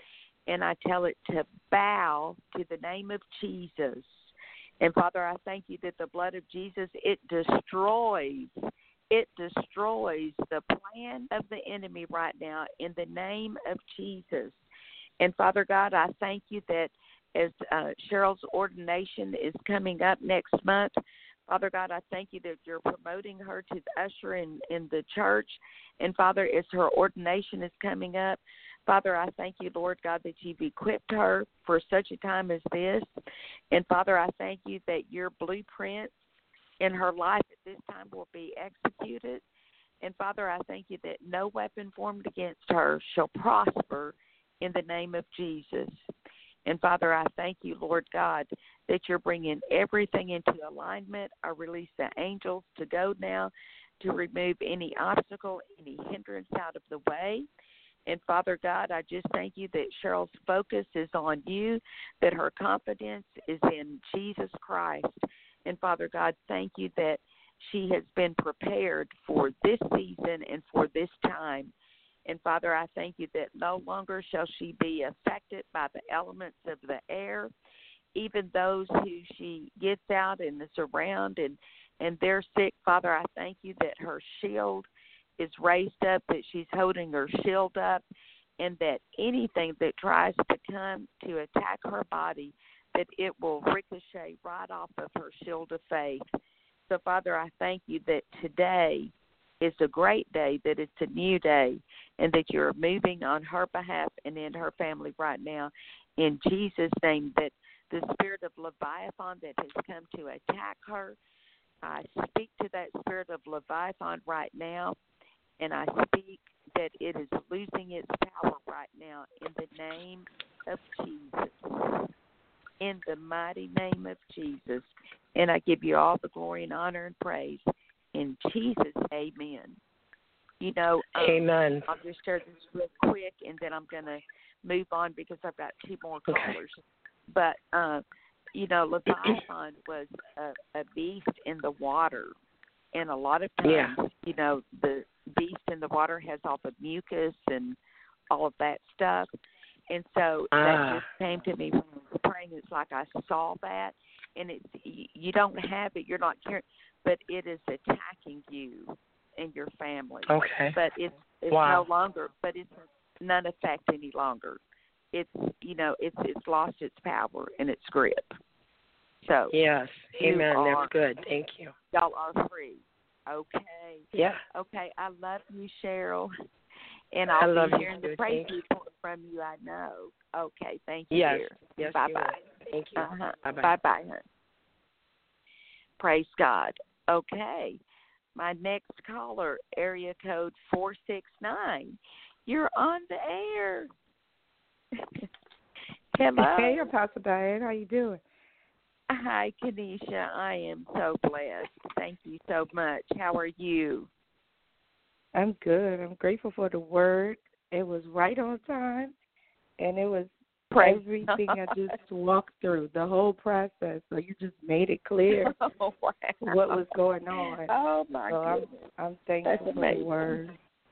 [SPEAKER 3] and I tell it to bow to the name of Jesus. And, Father, I thank you that the blood of Jesus, it destroys, it destroys the plan of the enemy right now in the name of Jesus. And, Father God, I thank you that as uh, Cheryl's ordination is coming up next month, Father God, I thank you that you're promoting her to the usher in, in the church. And, Father, as her ordination is coming up, Father, I thank you, Lord God, that you've equipped her for such a time as this. And, Father, I thank you that your blueprints in her life at this time will be executed. And, Father, I thank you that no weapon formed against her shall prosper in the name of Jesus. And, Father, I thank you, Lord God, that you're bringing everything into alignment. I release the angels to go now to remove any obstacle, any hindrance out of the way. And, Father God, I just thank you that Cheryl's focus is on you, that her confidence is in Jesus Christ. And, Father God, thank you that she has been prepared for this season and for this time. And, Father, I thank you that no longer shall she be affected by the elements of the air, even those who she gets out and is around and, and they're sick. Father, I thank you that her shield is raised up, that she's holding her shield up, and that anything that tries to come to attack her body, that it will ricochet right off of her shield of faith. So, Father, I thank you that today is a great day, that it's a new day, and that you're moving on her behalf and in her family right now. In Jesus' name, that the spirit of Leviathan that has come to attack her, I speak to that spirit of Leviathan right now, and I speak that it is losing its power right now in the name of Jesus, in the mighty name of Jesus. And I give you all the glory and honor and praise. In Jesus, amen. You know, um,
[SPEAKER 4] Amen.
[SPEAKER 3] I'll just share this real quick, and then I'm going to move on because I've got two more callers. Okay. But, uh, you know, Leviathan was a, a beast in the water. And a lot of times, yeah. you know, the beast in the water has all the mucus and all of that stuff. And so ah. that just came to me when I was praying. It's like I saw that. And it's, you don't have it, you're not caring, but it is attacking you and your family.
[SPEAKER 4] Okay.
[SPEAKER 3] But it's, it's wow. no longer, but it's none effect any longer. It's, you know, it's it's lost its power and its grip. So
[SPEAKER 4] yes, amen.
[SPEAKER 3] Are,
[SPEAKER 4] That's good. Thank you.
[SPEAKER 3] Y'all are free. Okay.
[SPEAKER 4] Yeah.
[SPEAKER 3] Okay. I love you, Cheryl, and I'll
[SPEAKER 4] I love
[SPEAKER 3] be hearing
[SPEAKER 4] you
[SPEAKER 3] the praise report from you. I know. Okay. Thank you.
[SPEAKER 4] Yes.
[SPEAKER 3] Dear.
[SPEAKER 4] Yes.
[SPEAKER 3] Bye bye.
[SPEAKER 4] Thank you.
[SPEAKER 3] Uh-huh.
[SPEAKER 4] Bye bye.
[SPEAKER 3] Bye bye. Praise God. Okay. My next caller, area code four six nine. You're on the air. Hello.
[SPEAKER 5] Hey, Apostle Diane. How you doing?
[SPEAKER 3] Hi, Kenesha. I am so blessed. Thank you so much. How are you?
[SPEAKER 5] I'm good. I'm grateful for the word. It was right on time, and it was Praise everything I just walked through, the whole process. So you just made it clear
[SPEAKER 3] oh, wow.
[SPEAKER 5] what was going on.
[SPEAKER 3] Oh, my
[SPEAKER 5] so
[SPEAKER 3] goodness.
[SPEAKER 5] I'm, I'm thankful
[SPEAKER 3] That's
[SPEAKER 5] for
[SPEAKER 3] amazing.
[SPEAKER 5] the word.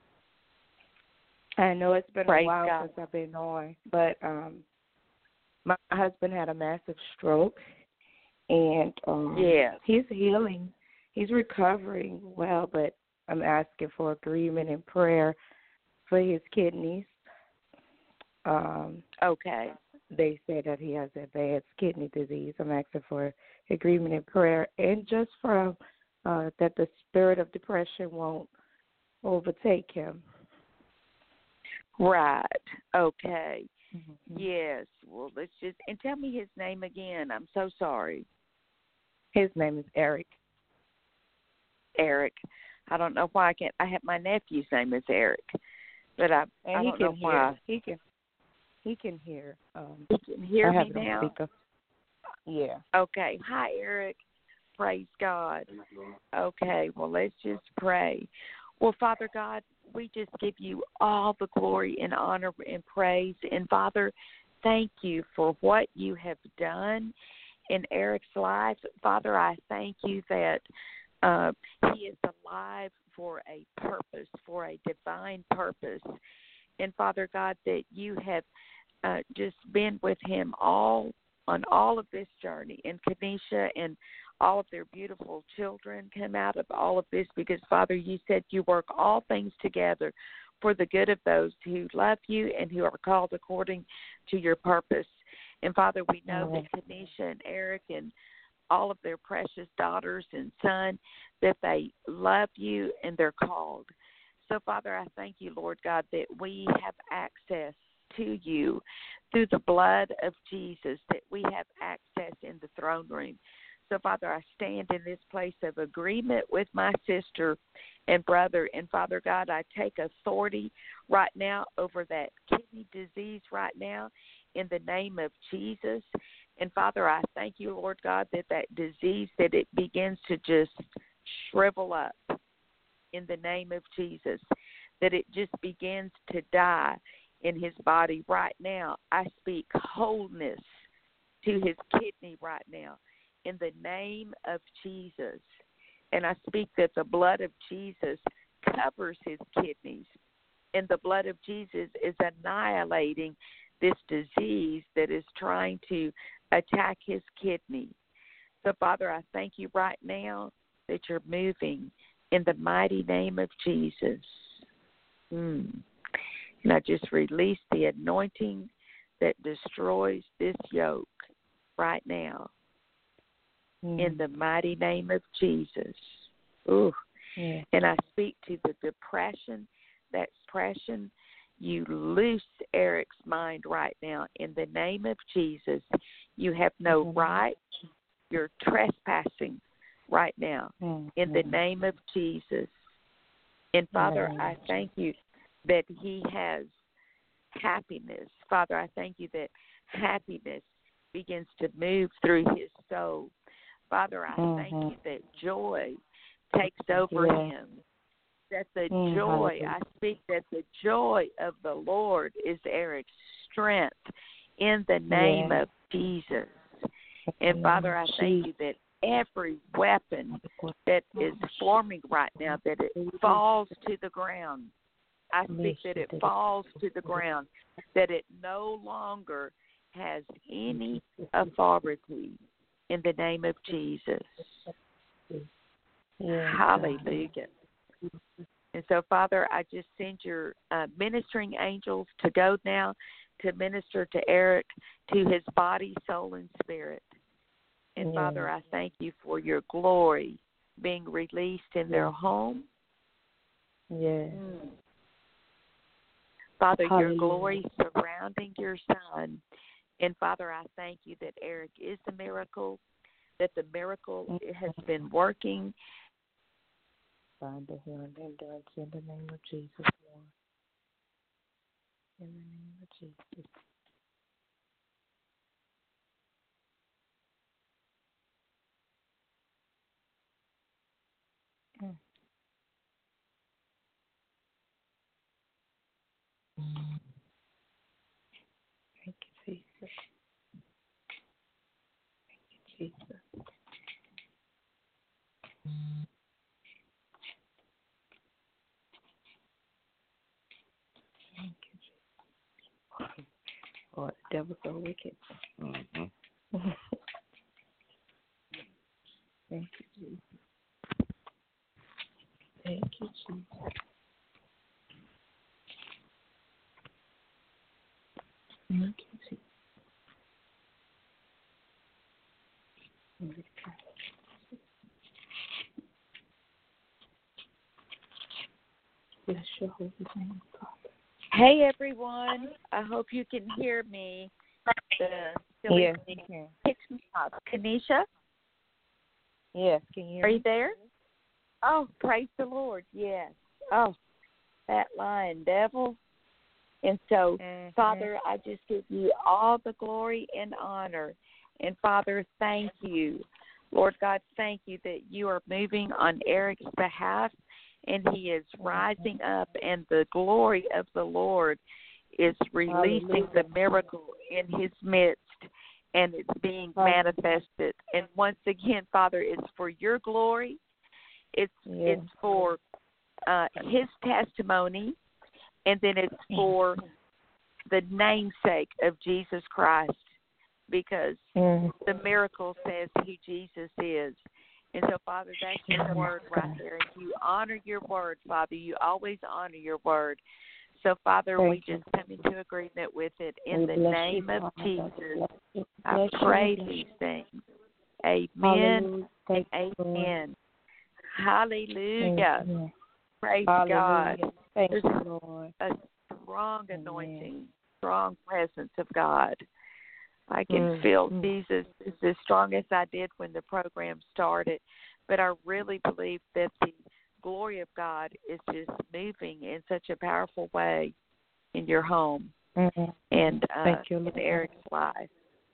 [SPEAKER 5] I know it's been
[SPEAKER 3] Praise
[SPEAKER 5] a while
[SPEAKER 3] God.
[SPEAKER 5] since I've been on, but um, my husband had a massive stroke, and um,
[SPEAKER 3] yeah.
[SPEAKER 5] he's healing. He's recovering well, but I'm asking for agreement and prayer for his kidneys. Um,
[SPEAKER 3] okay.
[SPEAKER 5] They say that he has advanced kidney disease. I'm asking for agreement and prayer, and just for uh, that the spirit of depression won't overtake him.
[SPEAKER 3] Right. Okay.
[SPEAKER 5] Mm-hmm.
[SPEAKER 3] Yes. Well, let's just and tell me his name again. I'm so sorry.
[SPEAKER 5] His name is Eric.
[SPEAKER 3] Eric. I don't know why I can't. I have my nephew's name is Eric, but I,
[SPEAKER 5] and
[SPEAKER 3] I
[SPEAKER 5] he
[SPEAKER 3] don't
[SPEAKER 5] can
[SPEAKER 3] know
[SPEAKER 5] hear.
[SPEAKER 3] why.
[SPEAKER 5] He can. He can hear. Um,
[SPEAKER 3] he can hear
[SPEAKER 5] I
[SPEAKER 3] me now.
[SPEAKER 5] Speaker. Yeah.
[SPEAKER 3] Okay. Hi, Eric. Praise God. Okay. Well, let's just pray. Well, Father God, we just give you all the glory and honor and praise. And, Father, thank you for what you have done in Eric's life. Father, I thank you that uh, he is alive for a purpose, for a divine purpose. And, Father God, that you have uh, just been with him all on all of this journey, and Kanisha and all of their beautiful children come out of all of this, because, Father, you said you work all things together for the good of those who love you and who are called according to your purpose. And, Father, we know that Kanisha and Eric and all of their precious daughters and son, that they love you and they're called. So, Father, I thank you, Lord God, that we have access to you through the blood of Jesus, that we have access in the throne room. So, Father, I stand in this place of agreement with my sister and brother. And, Father God, I take authority right now over that kidney disease right now in the name of Jesus. And, Father, I thank you, Lord God, that that disease, that it begins to just shrivel up in the name of Jesus, that it just begins to die in his body right now. I speak wholeness to his kidney right now in the name of Jesus. And I speak that the blood of Jesus covers his kidneys, and the blood of Jesus is annihilating this disease that is trying to attack his kidney. So, Father, I thank you right now that you're moving in the mighty name of Jesus. Mm. And I just release the anointing that destroys this yoke right now. Mm. In the mighty name of Jesus. Ooh. Yeah. And I speak to the depression, that depression, you loose Eric's mind right now in the name of Jesus. You have no mm-hmm. right. You're trespassing right now mm-hmm. in the name of Jesus. And, Father, mm-hmm. I thank you that he has happiness. Father, I thank you that happiness begins to move through his soul. Father, I mm-hmm. thank you that joy takes over yeah. him, that the mm-hmm. joy, I speak that the joy of the Lord is Eric's strength in the name yeah. of Jesus. And, Father, I thank you that every weapon that is forming right now, that it falls to the ground. I speak that it falls to the ground, that it no longer has any authority in the name of Jesus. Yeah. Hallelujah. And so, Father, I just send your uh, ministering angels to go now to minister to Eric, to his body, soul, and spirit. And, yeah. Father, I thank you for your glory being released in their home.
[SPEAKER 5] Yeah.
[SPEAKER 3] Mm. Father, Hallelujah. Your glory surrounding your son. And, Father, I thank you that Eric is the miracle, that the miracle has been working.
[SPEAKER 5] Find the healing endurance in the name of Jesus, Lord. In the name of Jesus. Mm. Thank you, Jesus. Thank you, Jesus. Thank you, Jesus. Oh, the devil's so wicked. Mm-hmm. Thank you, Jesus. Thank you, Jesus. Thank you, Jesus. Bless your holy name, Father.
[SPEAKER 3] Hey, everyone. I hope you can hear me. The
[SPEAKER 5] yes, we can.
[SPEAKER 3] Pitch me up. Kanisha?
[SPEAKER 5] Yes, can you hear
[SPEAKER 3] Are
[SPEAKER 5] me?
[SPEAKER 3] you there? Oh, praise the Lord, yes. Oh, that lying devil. And so, mm-hmm. Father, I just give you all the glory and honor. And, Father, thank you. Lord God, thank you that you are moving on Eric's behalf, and he is rising up, and the glory of the Lord is releasing Hallelujah. The miracle in his midst, and it's being manifested. And once again, Father, it's for your glory. It's yeah. it's for uh, his testimony, and then it's for the namesake of Jesus Christ, because
[SPEAKER 5] Mm.
[SPEAKER 3] the miracle says who Jesus is. And so, Father, that's your word right there. And you honor your word, Father. You always honor your word. So, Father,
[SPEAKER 5] Thank
[SPEAKER 3] we
[SPEAKER 5] you.
[SPEAKER 3] just come into agreement with it. In
[SPEAKER 5] We
[SPEAKER 3] the
[SPEAKER 5] bless
[SPEAKER 3] name
[SPEAKER 5] you,
[SPEAKER 3] of
[SPEAKER 5] Father.
[SPEAKER 3] Jesus,
[SPEAKER 5] Bless
[SPEAKER 3] I
[SPEAKER 5] you,
[SPEAKER 3] pray
[SPEAKER 5] bless you.
[SPEAKER 3] these things. Amen.
[SPEAKER 5] Hallelujah. Thank you, Lord.
[SPEAKER 3] Amen. Hallelujah.
[SPEAKER 5] Amen.
[SPEAKER 3] Praise
[SPEAKER 5] Hallelujah.
[SPEAKER 3] God.
[SPEAKER 5] Thank
[SPEAKER 3] There's
[SPEAKER 5] you, Lord.
[SPEAKER 3] a strong
[SPEAKER 5] Amen.
[SPEAKER 3] anointing, strong presence of God. I can
[SPEAKER 5] Mm,
[SPEAKER 3] feel
[SPEAKER 5] mm.
[SPEAKER 3] Jesus is as strong as I did when the program started, but I really believe that the glory of God is just moving in such a powerful way in your home
[SPEAKER 5] Mm.
[SPEAKER 3] and uh,
[SPEAKER 5] Thank you,
[SPEAKER 3] in
[SPEAKER 5] Lord.
[SPEAKER 3] Eric's life.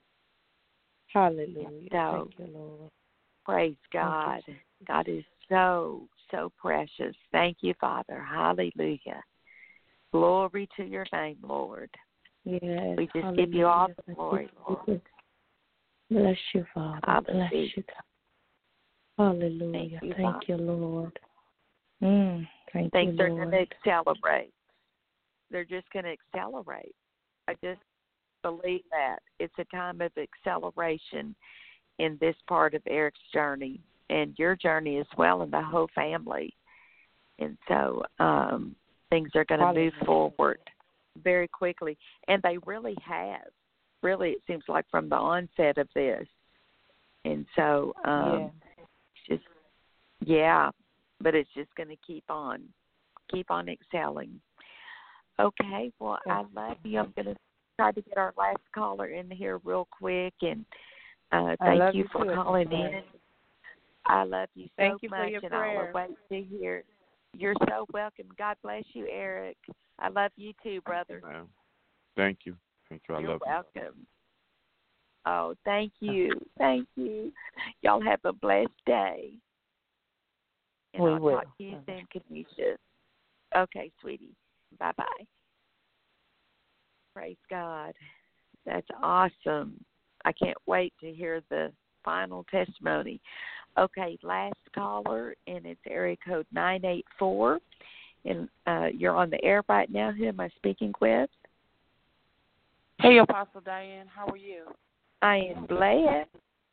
[SPEAKER 5] Hallelujah.
[SPEAKER 3] So,
[SPEAKER 5] Thank you, Lord.
[SPEAKER 3] praise God.
[SPEAKER 5] Thank you.
[SPEAKER 3] God is so, so precious. Thank you, Father. Hallelujah. Glory to your name, Lord.
[SPEAKER 5] Yes.
[SPEAKER 3] We just give you all the
[SPEAKER 5] Hallelujah.
[SPEAKER 3] glory, Lord.
[SPEAKER 5] Bless you, Father.
[SPEAKER 3] Hallelujah.
[SPEAKER 5] Bless you, God. Hallelujah.
[SPEAKER 3] Thank you,
[SPEAKER 5] Thank
[SPEAKER 3] Father.
[SPEAKER 5] you, Lord. Mm. Thank
[SPEAKER 3] Things
[SPEAKER 5] you,
[SPEAKER 3] are going
[SPEAKER 5] Lord.
[SPEAKER 3] to accelerate. They're just going to accelerate. I just believe that. It's a time of acceleration in this part of Eric's journey and your journey as well, and the whole family. And so um, things are going to move
[SPEAKER 5] Hallelujah.
[SPEAKER 3] forward very quickly. And they really have. Really, it seems like from the onset of this. And so um,
[SPEAKER 5] Yeah.
[SPEAKER 3] it's just, yeah, but it's just going to keep on, keep on excelling. Okay, well, I love you. I'm going to try to get our last caller in here real quick, and uh,
[SPEAKER 5] I
[SPEAKER 3] thank
[SPEAKER 5] love
[SPEAKER 3] you
[SPEAKER 5] you
[SPEAKER 3] for
[SPEAKER 5] too.
[SPEAKER 3] calling in. I love you so
[SPEAKER 5] Thank you for
[SPEAKER 3] much,
[SPEAKER 5] your
[SPEAKER 3] and I'll
[SPEAKER 5] prayer.
[SPEAKER 3] wait to hear. You're so welcome. God bless you, Eric. I love you too, brother.
[SPEAKER 6] Ma'am. Thank you. Thank you. I
[SPEAKER 3] You're
[SPEAKER 6] love
[SPEAKER 3] welcome. Oh, thank you. Thank you. Y'all have a blessed day. And
[SPEAKER 5] We
[SPEAKER 3] I'll
[SPEAKER 5] will.
[SPEAKER 3] talk to you soon, Kanisha. Okay, sweetie. Bye-bye. Praise God. That's awesome. I can't wait to hear the final testimony. Okay, last caller, and it's area code nine eight four. And uh, you're on the air right now. Who am I speaking with?
[SPEAKER 7] Hey, Apostle Diane. How are you?
[SPEAKER 3] I am Blessed.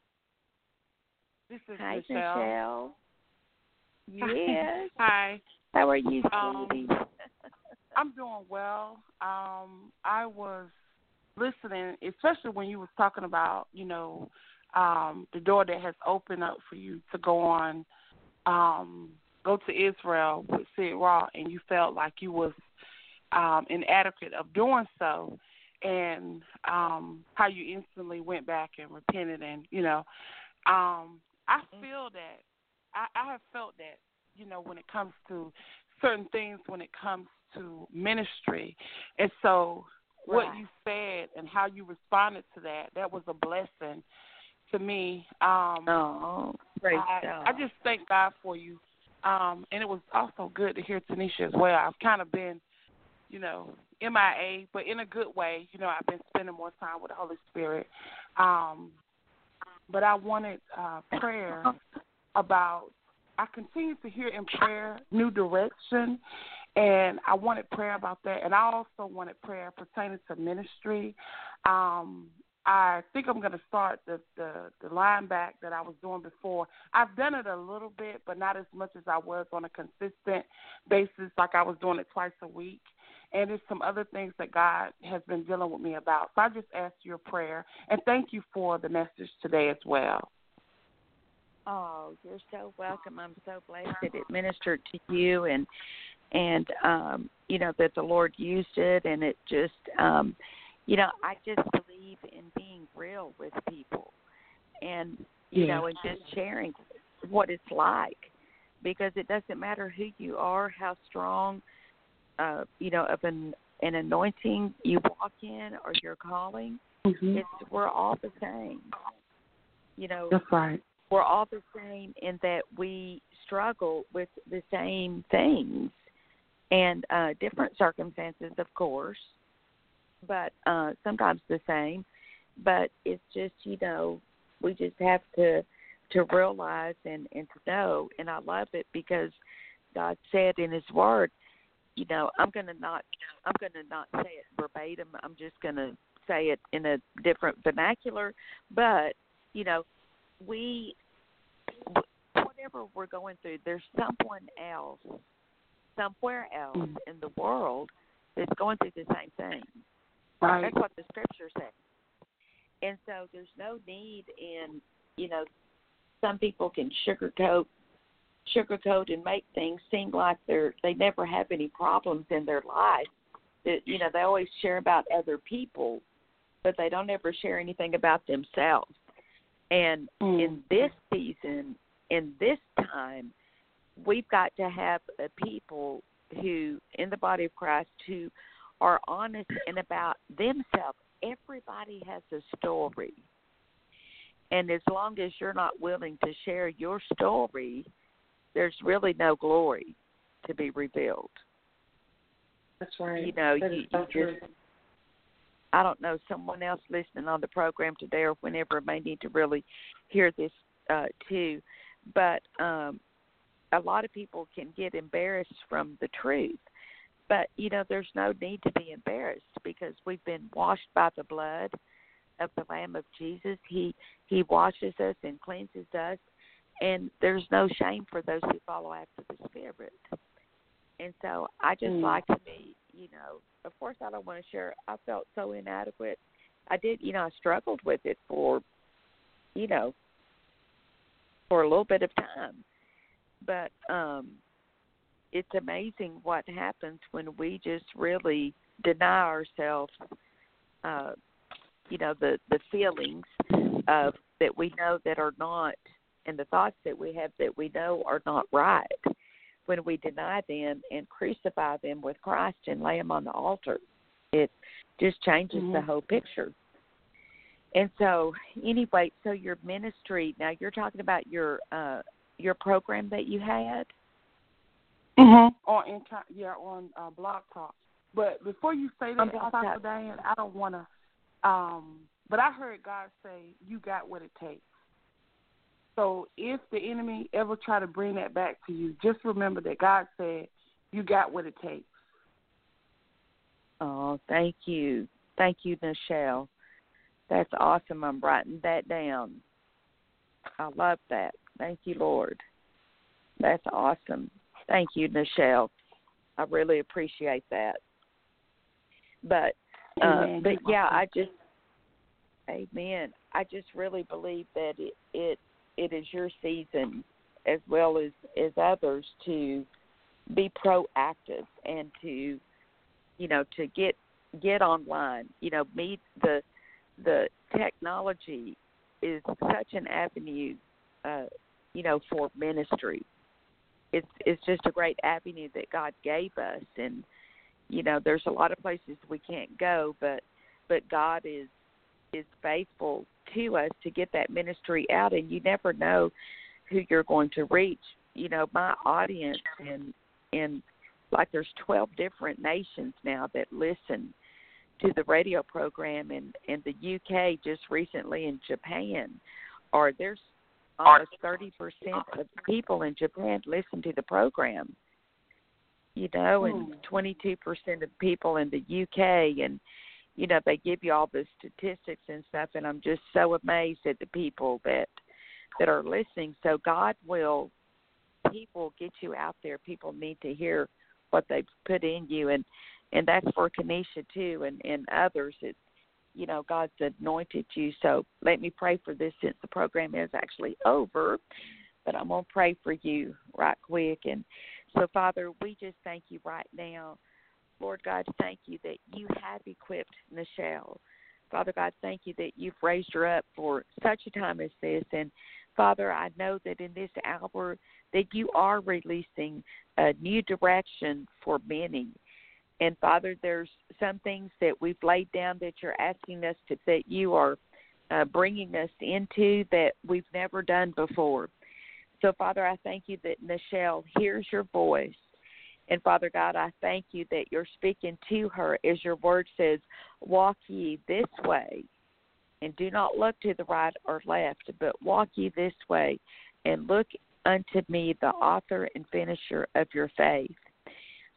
[SPEAKER 7] This is
[SPEAKER 3] Hi,
[SPEAKER 7] Michelle.
[SPEAKER 3] Michelle. Yes.
[SPEAKER 7] Hi.
[SPEAKER 3] How are you,
[SPEAKER 7] Um,
[SPEAKER 3] sweetie?
[SPEAKER 7] I'm doing well. Um, I was listening, especially when you was talking about, you know, um, the door that has opened up for you to go on, um, go to Israel with Sid Roth, and you felt like you was um, inadequate of doing so, and um, how you instantly went back and repented, and, you know, um, I feel that, I, I have felt that, you know, when it comes to certain things, when it comes to ministry. And so what
[SPEAKER 3] Right.
[SPEAKER 7] you said and how you responded to that, that was a blessing to me. Um,
[SPEAKER 3] Oh, praise
[SPEAKER 7] I,
[SPEAKER 3] God.
[SPEAKER 7] I just thank God for you. Um, and it was also good to hear Tanisha as well. I've kind of been, you know, M I A, but in a good way. You know, I've been spending more time with the Holy Spirit. Um, but I wanted uh, prayer about, I continue to hear in prayer new direction, and I wanted prayer about that. And I also wanted prayer pertaining to ministry. Um, I think I'm going to start the, the, the line back that I was doing before. I've done it a little bit, but not as much as I was on a consistent basis, like I was doing it twice a week. And there's some other things that God has been dealing with me about. So I just ask your prayer, and thank you for the message today as well.
[SPEAKER 3] Oh, you're so welcome. I'm so blessed that it ministered to you, and and um, you know that the Lord used it, and it just, um, you know, I just believe in being real with people, and you
[SPEAKER 7] Yeah.
[SPEAKER 3] know, and just sharing what it's like, because it doesn't matter who you are, how strong, uh, you know, of an an anointing you walk in or your calling.
[SPEAKER 7] Mm-hmm.
[SPEAKER 3] It's we're all the same, you know.
[SPEAKER 7] That's right.
[SPEAKER 3] We're all the same in that we struggle with the same things and uh, different circumstances, of course, but uh, sometimes the same. But it's just, you know, we just have to to realize and, and to know. And I love it because God said in His Word, you know, I'm going to not, I'm going to not say it verbatim. I'm just going to say it in a different vernacular. But, you know, we, whatever we're going through, there's someone else, somewhere else mm. in the world that's going through the same thing.
[SPEAKER 7] Right.
[SPEAKER 3] That's what the scripture says. And so there's no need in, you know, some people can sugarcoat, sugarcoat and make things seem like they're they never have any problems in their life. It, you know, they always share about other people, but they don't ever share anything about themselves. And mm. in this season, in this time, we've got to have a people who, in the body of Christ, who are honest and about themselves. Everybody has a story. And as long as you're not willing to share your story, there's really no glory to be revealed.
[SPEAKER 5] That's right.
[SPEAKER 3] You know,
[SPEAKER 5] that
[SPEAKER 3] you,
[SPEAKER 5] is so
[SPEAKER 3] you
[SPEAKER 5] true.
[SPEAKER 3] just, I don't know, someone else listening on the program today or whenever may need to really hear this uh, too. But um, a lot of people can get embarrassed from the truth. But, you know, there's no need to be embarrassed because we've been washed by the blood of the Lamb of Jesus. He he washes us and cleanses us, and there's no shame for those who follow after the Spirit. And so I just mm. like to be, you know, of course I don't want to share. I felt so inadequate. I did, you know, I struggled with it for, you know, for a little bit of time. But um, it's amazing what happens when we just really deny ourselves, uh, you know, the, the feelings of that we know that are not, and the thoughts that we have that we know are not right. When we deny them and crucify them with Christ and lay them on the altar, it just changes mm-hmm. the whole picture. And so, anyway, so your ministry, now you're talking about your uh, your program that you had?
[SPEAKER 7] Mm-hmm. On in, yeah, on uh, Blog Talk. But before you say that, Apostle Diane, I don't want to, um, but I heard God say, you got what it takes. So if the enemy ever try to bring that back to you, just remember that God said, you got what it takes.
[SPEAKER 3] Oh, thank you. Thank you, Nichelle. That's awesome. I'm writing that down. I love that. Thank you, Lord. That's awesome. Thank you, Nichelle. I really appreciate that. But, uh, but yeah, I just, amen. I just really believe that it, it, it is your season as well as, as others to be proactive and to, you know, to get, get online, you know, meet the, the technology is such an avenue, uh, you know, for ministry. It's it's just a great avenue that God gave us, and you know, there's a lot of places we can't go, but but God is is faithful to us to get that ministry out, and you never know who you're going to reach. You know, my audience in in like there's twelve different nations now that listen to the radio program, and in the U K just recently, in Japan, or there's almost thirty percent of people in Japan listen to the program, you know, and twenty-two percent of people in the U K, and, you know, they give you all the statistics and stuff, and I'm just so amazed at the people that that are listening. So God will, people get you out there. People need to hear what they've put in you, and, and that's for Kenesha too, and, and others. It's, you know, God's anointed you. So let me pray for this since the program is actually over, but I'm going to pray for you right quick. And so, Father, we just thank you right now. Lord God, thank you that you have equipped Nichelle. Father God, thank you that you've raised her up for such a time as this. And, Father, I know that in this hour that you are releasing a new direction for many. And, Father, there's some things that we've laid down that you're asking us to, that you are uh, bringing us into that we've never done before. So, Father, I thank you that Nichelle hears your voice. And, Father God, I thank you that you're speaking to her as your word says, walk ye this way, and do not look to the right or left, but walk ye this way, and look unto me, the author and finisher of your faith.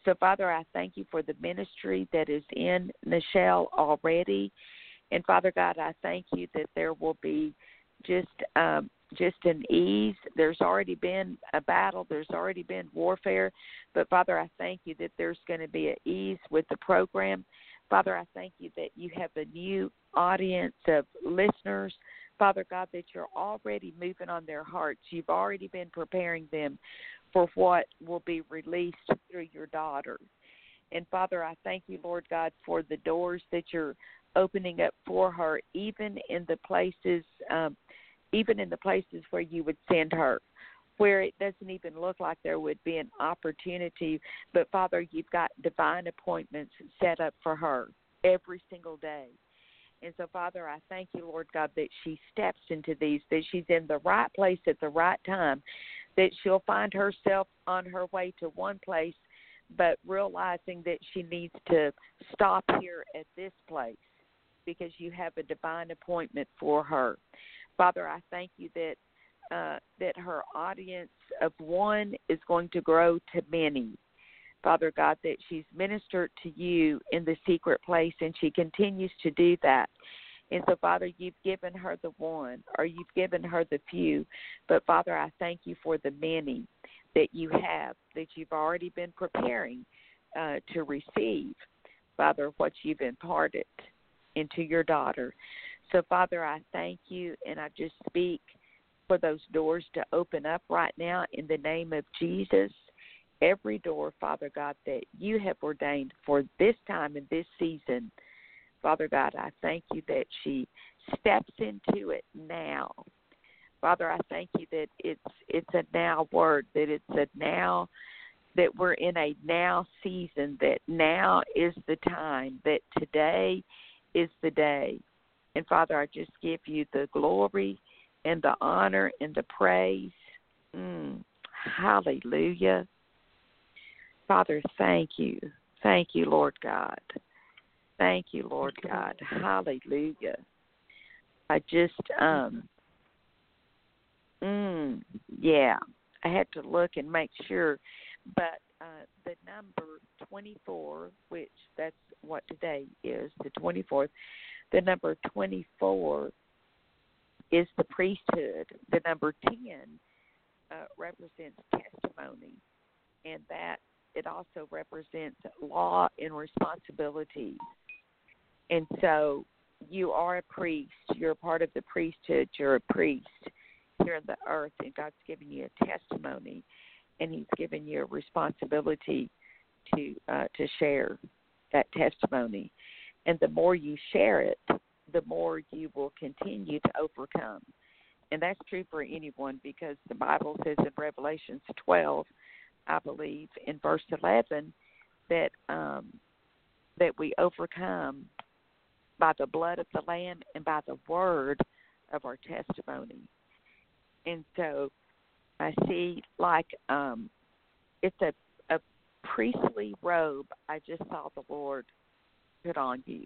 [SPEAKER 3] So, Father, I thank you for the ministry that is in Nichelle already. And, Father God, I thank you that there will be just um, just an ease. There's already been a battle. There's already been warfare. But, Father, I thank you that there's going to be an ease with the program. Father, I thank you that you have a new audience of listeners. Father God, that you're already moving on their hearts. You've already been preparing them for what will be released through your daughter. And, Father, I thank you, Lord God, for the doors that you're opening up for her, even in the places, um, even in the places where you would send her, where it doesn't even look like there would be an opportunity. But, Father, you've got divine appointments set up for her every single day. And so, Father, I thank you, Lord God, that she steps into these, that she's in the right place at the right time, that she'll find herself on her way to one place, but realizing that she needs to stop here at this place because you have a divine appointment for her. Father, I thank you that uh, that her audience of one is going to grow to many. Father God, that she's ministered to you in the secret place, and she continues to do that. And so, Father, you've given her the one, or you've given her the few. But, Father, I thank you for the many that you have, that you've already been preparing uh, to receive, Father, what you've imparted into your daughter. So, Father, I thank you, and I just speak for those doors to open up right now in the name of Jesus. Every door, Father God, that you have ordained for this time and this season, Father God, I thank you that she steps into it now. Father, I thank you that it's it's a now word, that it's a now, that we're in a now season, that now is the time, that today is the day. And, Father, I just give you the glory and the honor and the praise. Mm, hallelujah. Father, thank you. Thank you, Lord God. Thank you, Lord God. Hallelujah. I just, um, mm, yeah, I had to look and make sure. But uh, the number twenty-four, which that's what today is, the twenty-fourth, the number twenty-four is the priesthood. The number ten uh, represents testimony, and that it also represents law and responsibility. And so you are a priest. You're a part of the priesthood. You're a priest here on the earth, and God's given you a testimony, and he's given you a responsibility to uh, to share that testimony. And the more you share it, the more you will continue to overcome. And that's true for anyone, because the Bible says in Revelation twelve, I believe, in verse eleven, that um, that we overcome by the blood of the Lamb and by the word of our testimony. And so I see like um, it's a, a priestly robe I just saw the Lord put on you.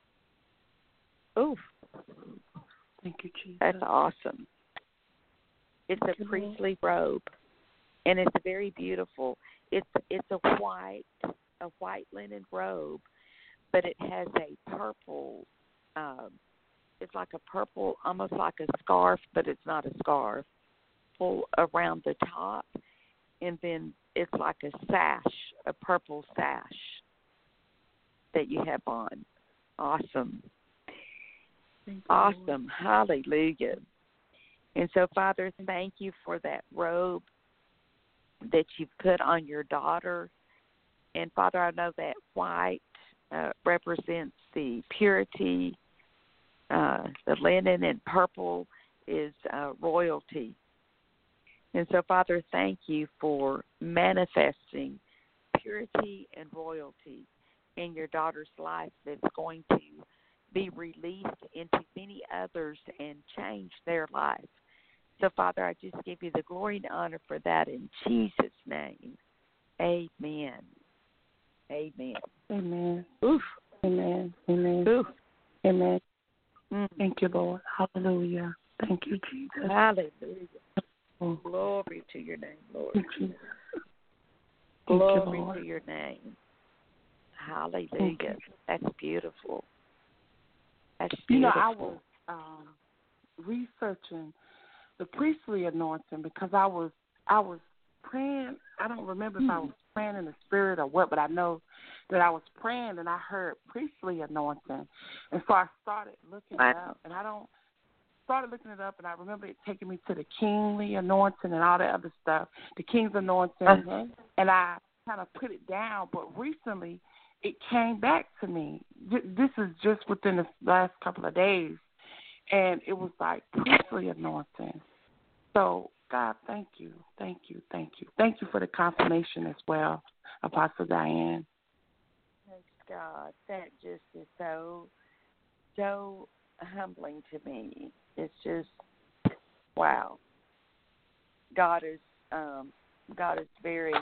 [SPEAKER 3] Oof.
[SPEAKER 7] Thank you, Jesus.
[SPEAKER 3] That's awesome. It's a priestly robe. And it's very beautiful. It's it's a white a white linen robe, but it has a purple. Um, it's like a purple, almost like a scarf, but it's not a scarf. Full around the top, and then it's like a sash, a purple sash that you have on. Awesome, awesome, hallelujah. And so, Father, thank you for that robe that you put on your daughter. And, Father, I know that white uh, represents the purity, uh, the linen, and purple is uh, royalty. And so, Father, thank you for manifesting purity and royalty in your daughter's life that's going to be released into many others and change their life. So, Father, I just give you the glory and honor for that in Jesus' name. Amen. Amen.
[SPEAKER 7] Amen.
[SPEAKER 3] Oof.
[SPEAKER 7] Amen. Amen.
[SPEAKER 3] Oof.
[SPEAKER 7] Amen.
[SPEAKER 3] Mm.
[SPEAKER 7] Thank you, Lord. Hallelujah. Thank you, Jesus.
[SPEAKER 3] Hallelujah.
[SPEAKER 7] Oh.
[SPEAKER 3] Glory to your name, Lord.
[SPEAKER 7] Thank you, Jesus.
[SPEAKER 3] Glory
[SPEAKER 7] you,
[SPEAKER 3] to your name. Hallelujah. That's beautiful. That's beautiful.
[SPEAKER 7] You know, I was um, researching the priestly anointing because I was I was praying. I don't remember if I was praying in the spirit or what, but I know that I was praying and I heard priestly anointing, and so I started looking
[SPEAKER 3] wow.
[SPEAKER 7] it up, and I don't started looking it up, and I remember it taking me to the kingly anointing and all that other stuff, the king's anointing,
[SPEAKER 3] uh-huh.
[SPEAKER 7] and I kind of put it down, but recently it came back to me. This is just within the last couple of days, and it was like priestly anointing. So, God, thank you, thank you, thank you. Thank you for the confirmation as well, Apostle Diane.
[SPEAKER 3] Thanks, God. That just is so, so humbling to me. It's just, wow. God is, um, God is very,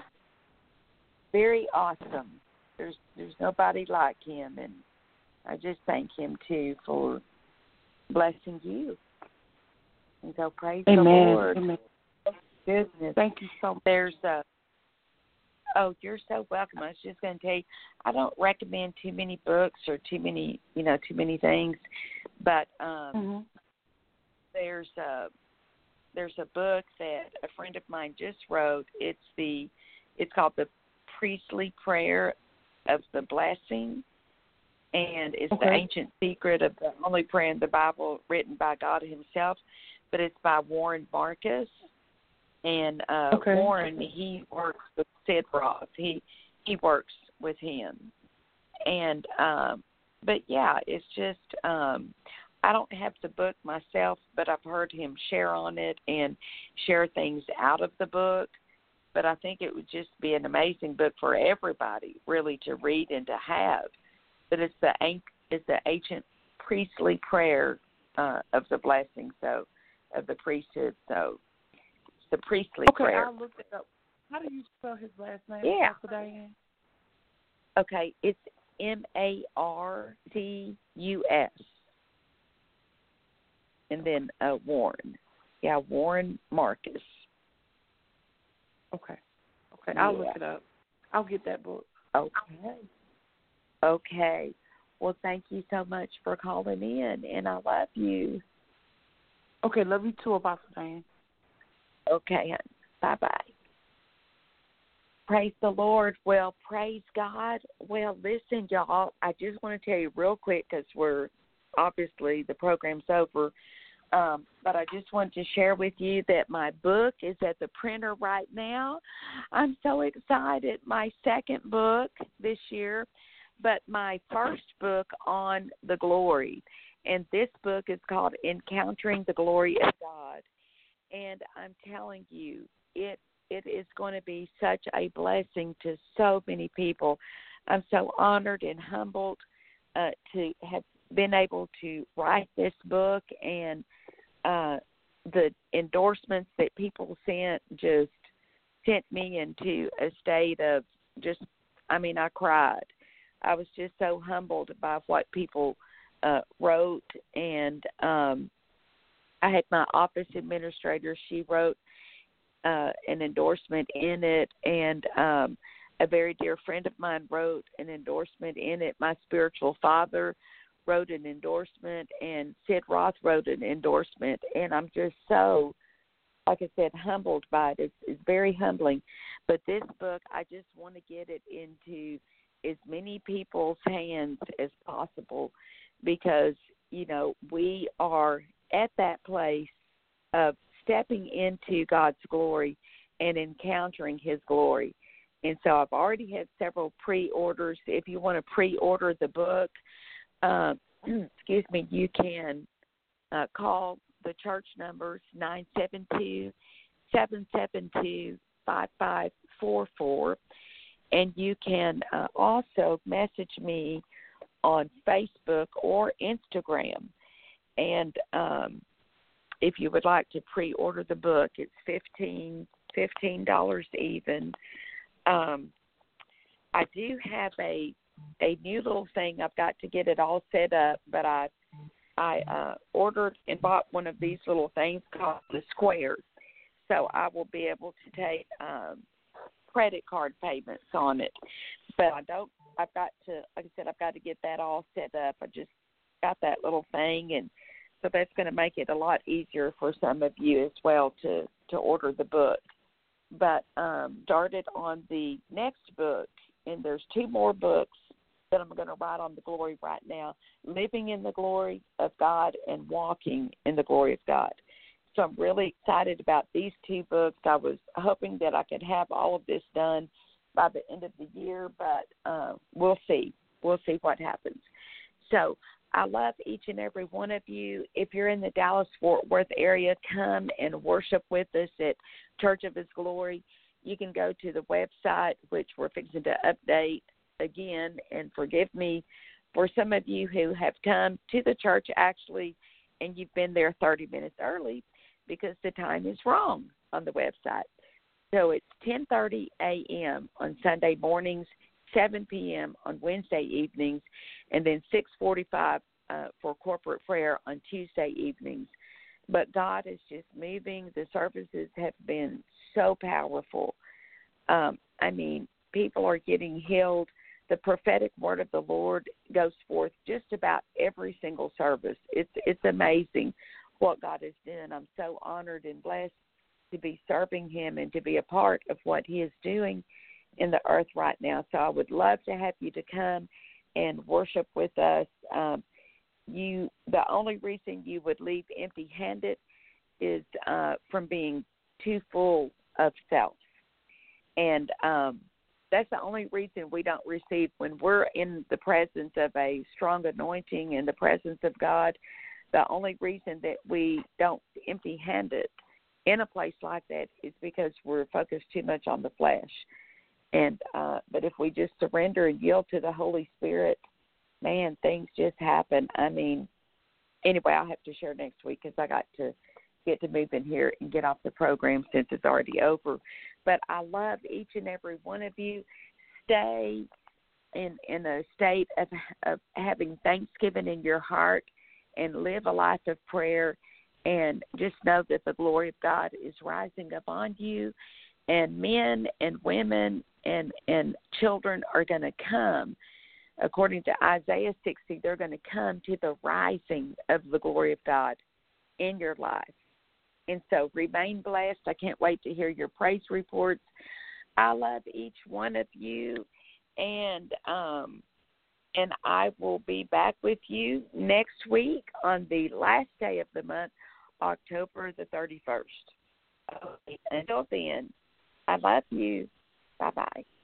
[SPEAKER 3] very awesome. There's there's nobody like him, and I just thank him, too, for blessing you. And so praise
[SPEAKER 7] Amen.
[SPEAKER 3] the Lord.
[SPEAKER 7] Amen.
[SPEAKER 3] Goodness.
[SPEAKER 7] Thank you so much.
[SPEAKER 3] There's a, oh, you're so welcome. I was just going to tell you, I don't recommend too many books or too many, you know, too many things, but um,
[SPEAKER 7] mm-hmm.
[SPEAKER 3] there's a, there's a book that a friend of mine just wrote. It's the, it's called The Priestly Prayer of the Blessing, and it's
[SPEAKER 7] okay.
[SPEAKER 3] the ancient secret of the only prayer in the Bible written by God himself, but it's by Warren Marcus, and uh,
[SPEAKER 7] okay.
[SPEAKER 3] Warren, he works with Sid Roth. He he works with him, and um, but yeah, it's just um, I don't have the book myself, but I've heard him share on it and share things out of the book. But I think it would just be an amazing book for everybody, really, to read and to have. But it's the it's the ancient priestly prayer uh, of the blessing, so of the priesthood. So it's the priestly
[SPEAKER 7] okay,
[SPEAKER 3] prayer.
[SPEAKER 7] I'll look it up. How do you spell his last name?
[SPEAKER 3] Yeah.
[SPEAKER 7] Pastor Diane?
[SPEAKER 3] Okay, it's M A R C U S, and then uh, Warren. Yeah, Warren Marcus.
[SPEAKER 7] Okay. Okay, I'll
[SPEAKER 3] yeah.
[SPEAKER 7] look it up. I'll get that book.
[SPEAKER 3] Okay. Okay. Well, thank you so much for calling in, and I love you.
[SPEAKER 7] Okay, love you too, Apostle Diane.
[SPEAKER 3] Okay, honey. Bye-bye. Praise the Lord. Well, praise God. Well, listen, y'all, I just want to tell you real quick because we're obviously the program's over, um, but I just want to share with you that my book is at the printer right now. I'm so excited. My second book this year, but my first book on the glory, and this book is called Encountering the Glory of God. And I'm telling you, it it is going to be such a blessing to so many people. I'm so honored and humbled uh, to have been able to write this book, and uh, the endorsements that people sent just sent me into a state of just, I mean, I cried. I was just so humbled by what people uh, wrote, and um, I had my office administrator. She wrote uh, an endorsement in it, and um, a very dear friend of mine wrote an endorsement in it. My spiritual father wrote an endorsement, and Sid Roth wrote an endorsement, and I'm just so, like I said, humbled by it. It's, it's very humbling. But this book, I just want to get it into as many people's hands as possible, because, you know, we are at that place of stepping into God's glory and encountering his glory. And so I've already had several pre-orders. If you want to pre-order the book, uh, excuse me, you can uh, call the church numbers nine seven two, seven seven two, five five four four. And you can uh, also message me on Facebook or Instagram. And um, if you would like to pre-order the book, it's fifteen dollars even. Um, I do have a a new little thing. I've got to get it all set up, but I I uh, ordered and bought one of these little things called the squares. So I will be able to take um, credit card payments on it. But I don't. I've got to, like I said, I've got to get that all set up. I just got that little thing, and so that's going to make it a lot easier for some of you as well to, to order the book. But um, started on the next book, and there's two more books that I'm going to write on the glory right now, Living in the Glory of God and Walking in the Glory of God. So I'm really excited about these two books. I was hoping that I could have all of this done by the end of the year, but uh, we'll see. We'll see what happens. So I love each and every one of you. If you're in the Dallas-Fort Worth area, come and worship with us at Church of His Glory. You can go to the website, which we're fixing to update again, and forgive me for some of you who have come to the church actually, and you've been there thirty minutes early because the time is wrong on the website. So it's ten thirty a.m. on Sunday mornings, seven p.m. on Wednesday evenings, and then six forty-five uh, for corporate prayer on Tuesday evenings. But God is just moving. The services have been so powerful. Um, I mean, people are getting healed. The prophetic word of the Lord goes forth just about every single service. It's it's amazing what God has done. I'm so honored and blessed to be serving Him and to be a part of what He is doing in the earth right now. So I would love to have you to come and worship with us. Um, you, the only reason you would leave empty-handed is uh, from being too full of self. And um, that's the only reason we don't receive, when we're in the presence of a strong anointing, in the presence of God, the only reason that we don't empty-handed in a place like that is because we're focused too much on the flesh. And uh, but if we just surrender and yield to the Holy Spirit, man, things just happen. I mean, anyway, I'll have to share next week because I got to get to move in here and get off the program since it's already over. But I love each and every one of you. Stay in, in a state of, of having thanksgiving in your heart and live a life of prayer. And just know that the glory of God is rising upon you, and men and women and, and children are going to come. According to Isaiah sixty, they're going to come to the rising of the glory of God in your life. And so remain blessed. I can't wait to hear your praise reports. I love each one of you, and um, and I will be back with you next week on the last day of the month, October the thirty-first. Okay, until then, I love you. Bye-bye.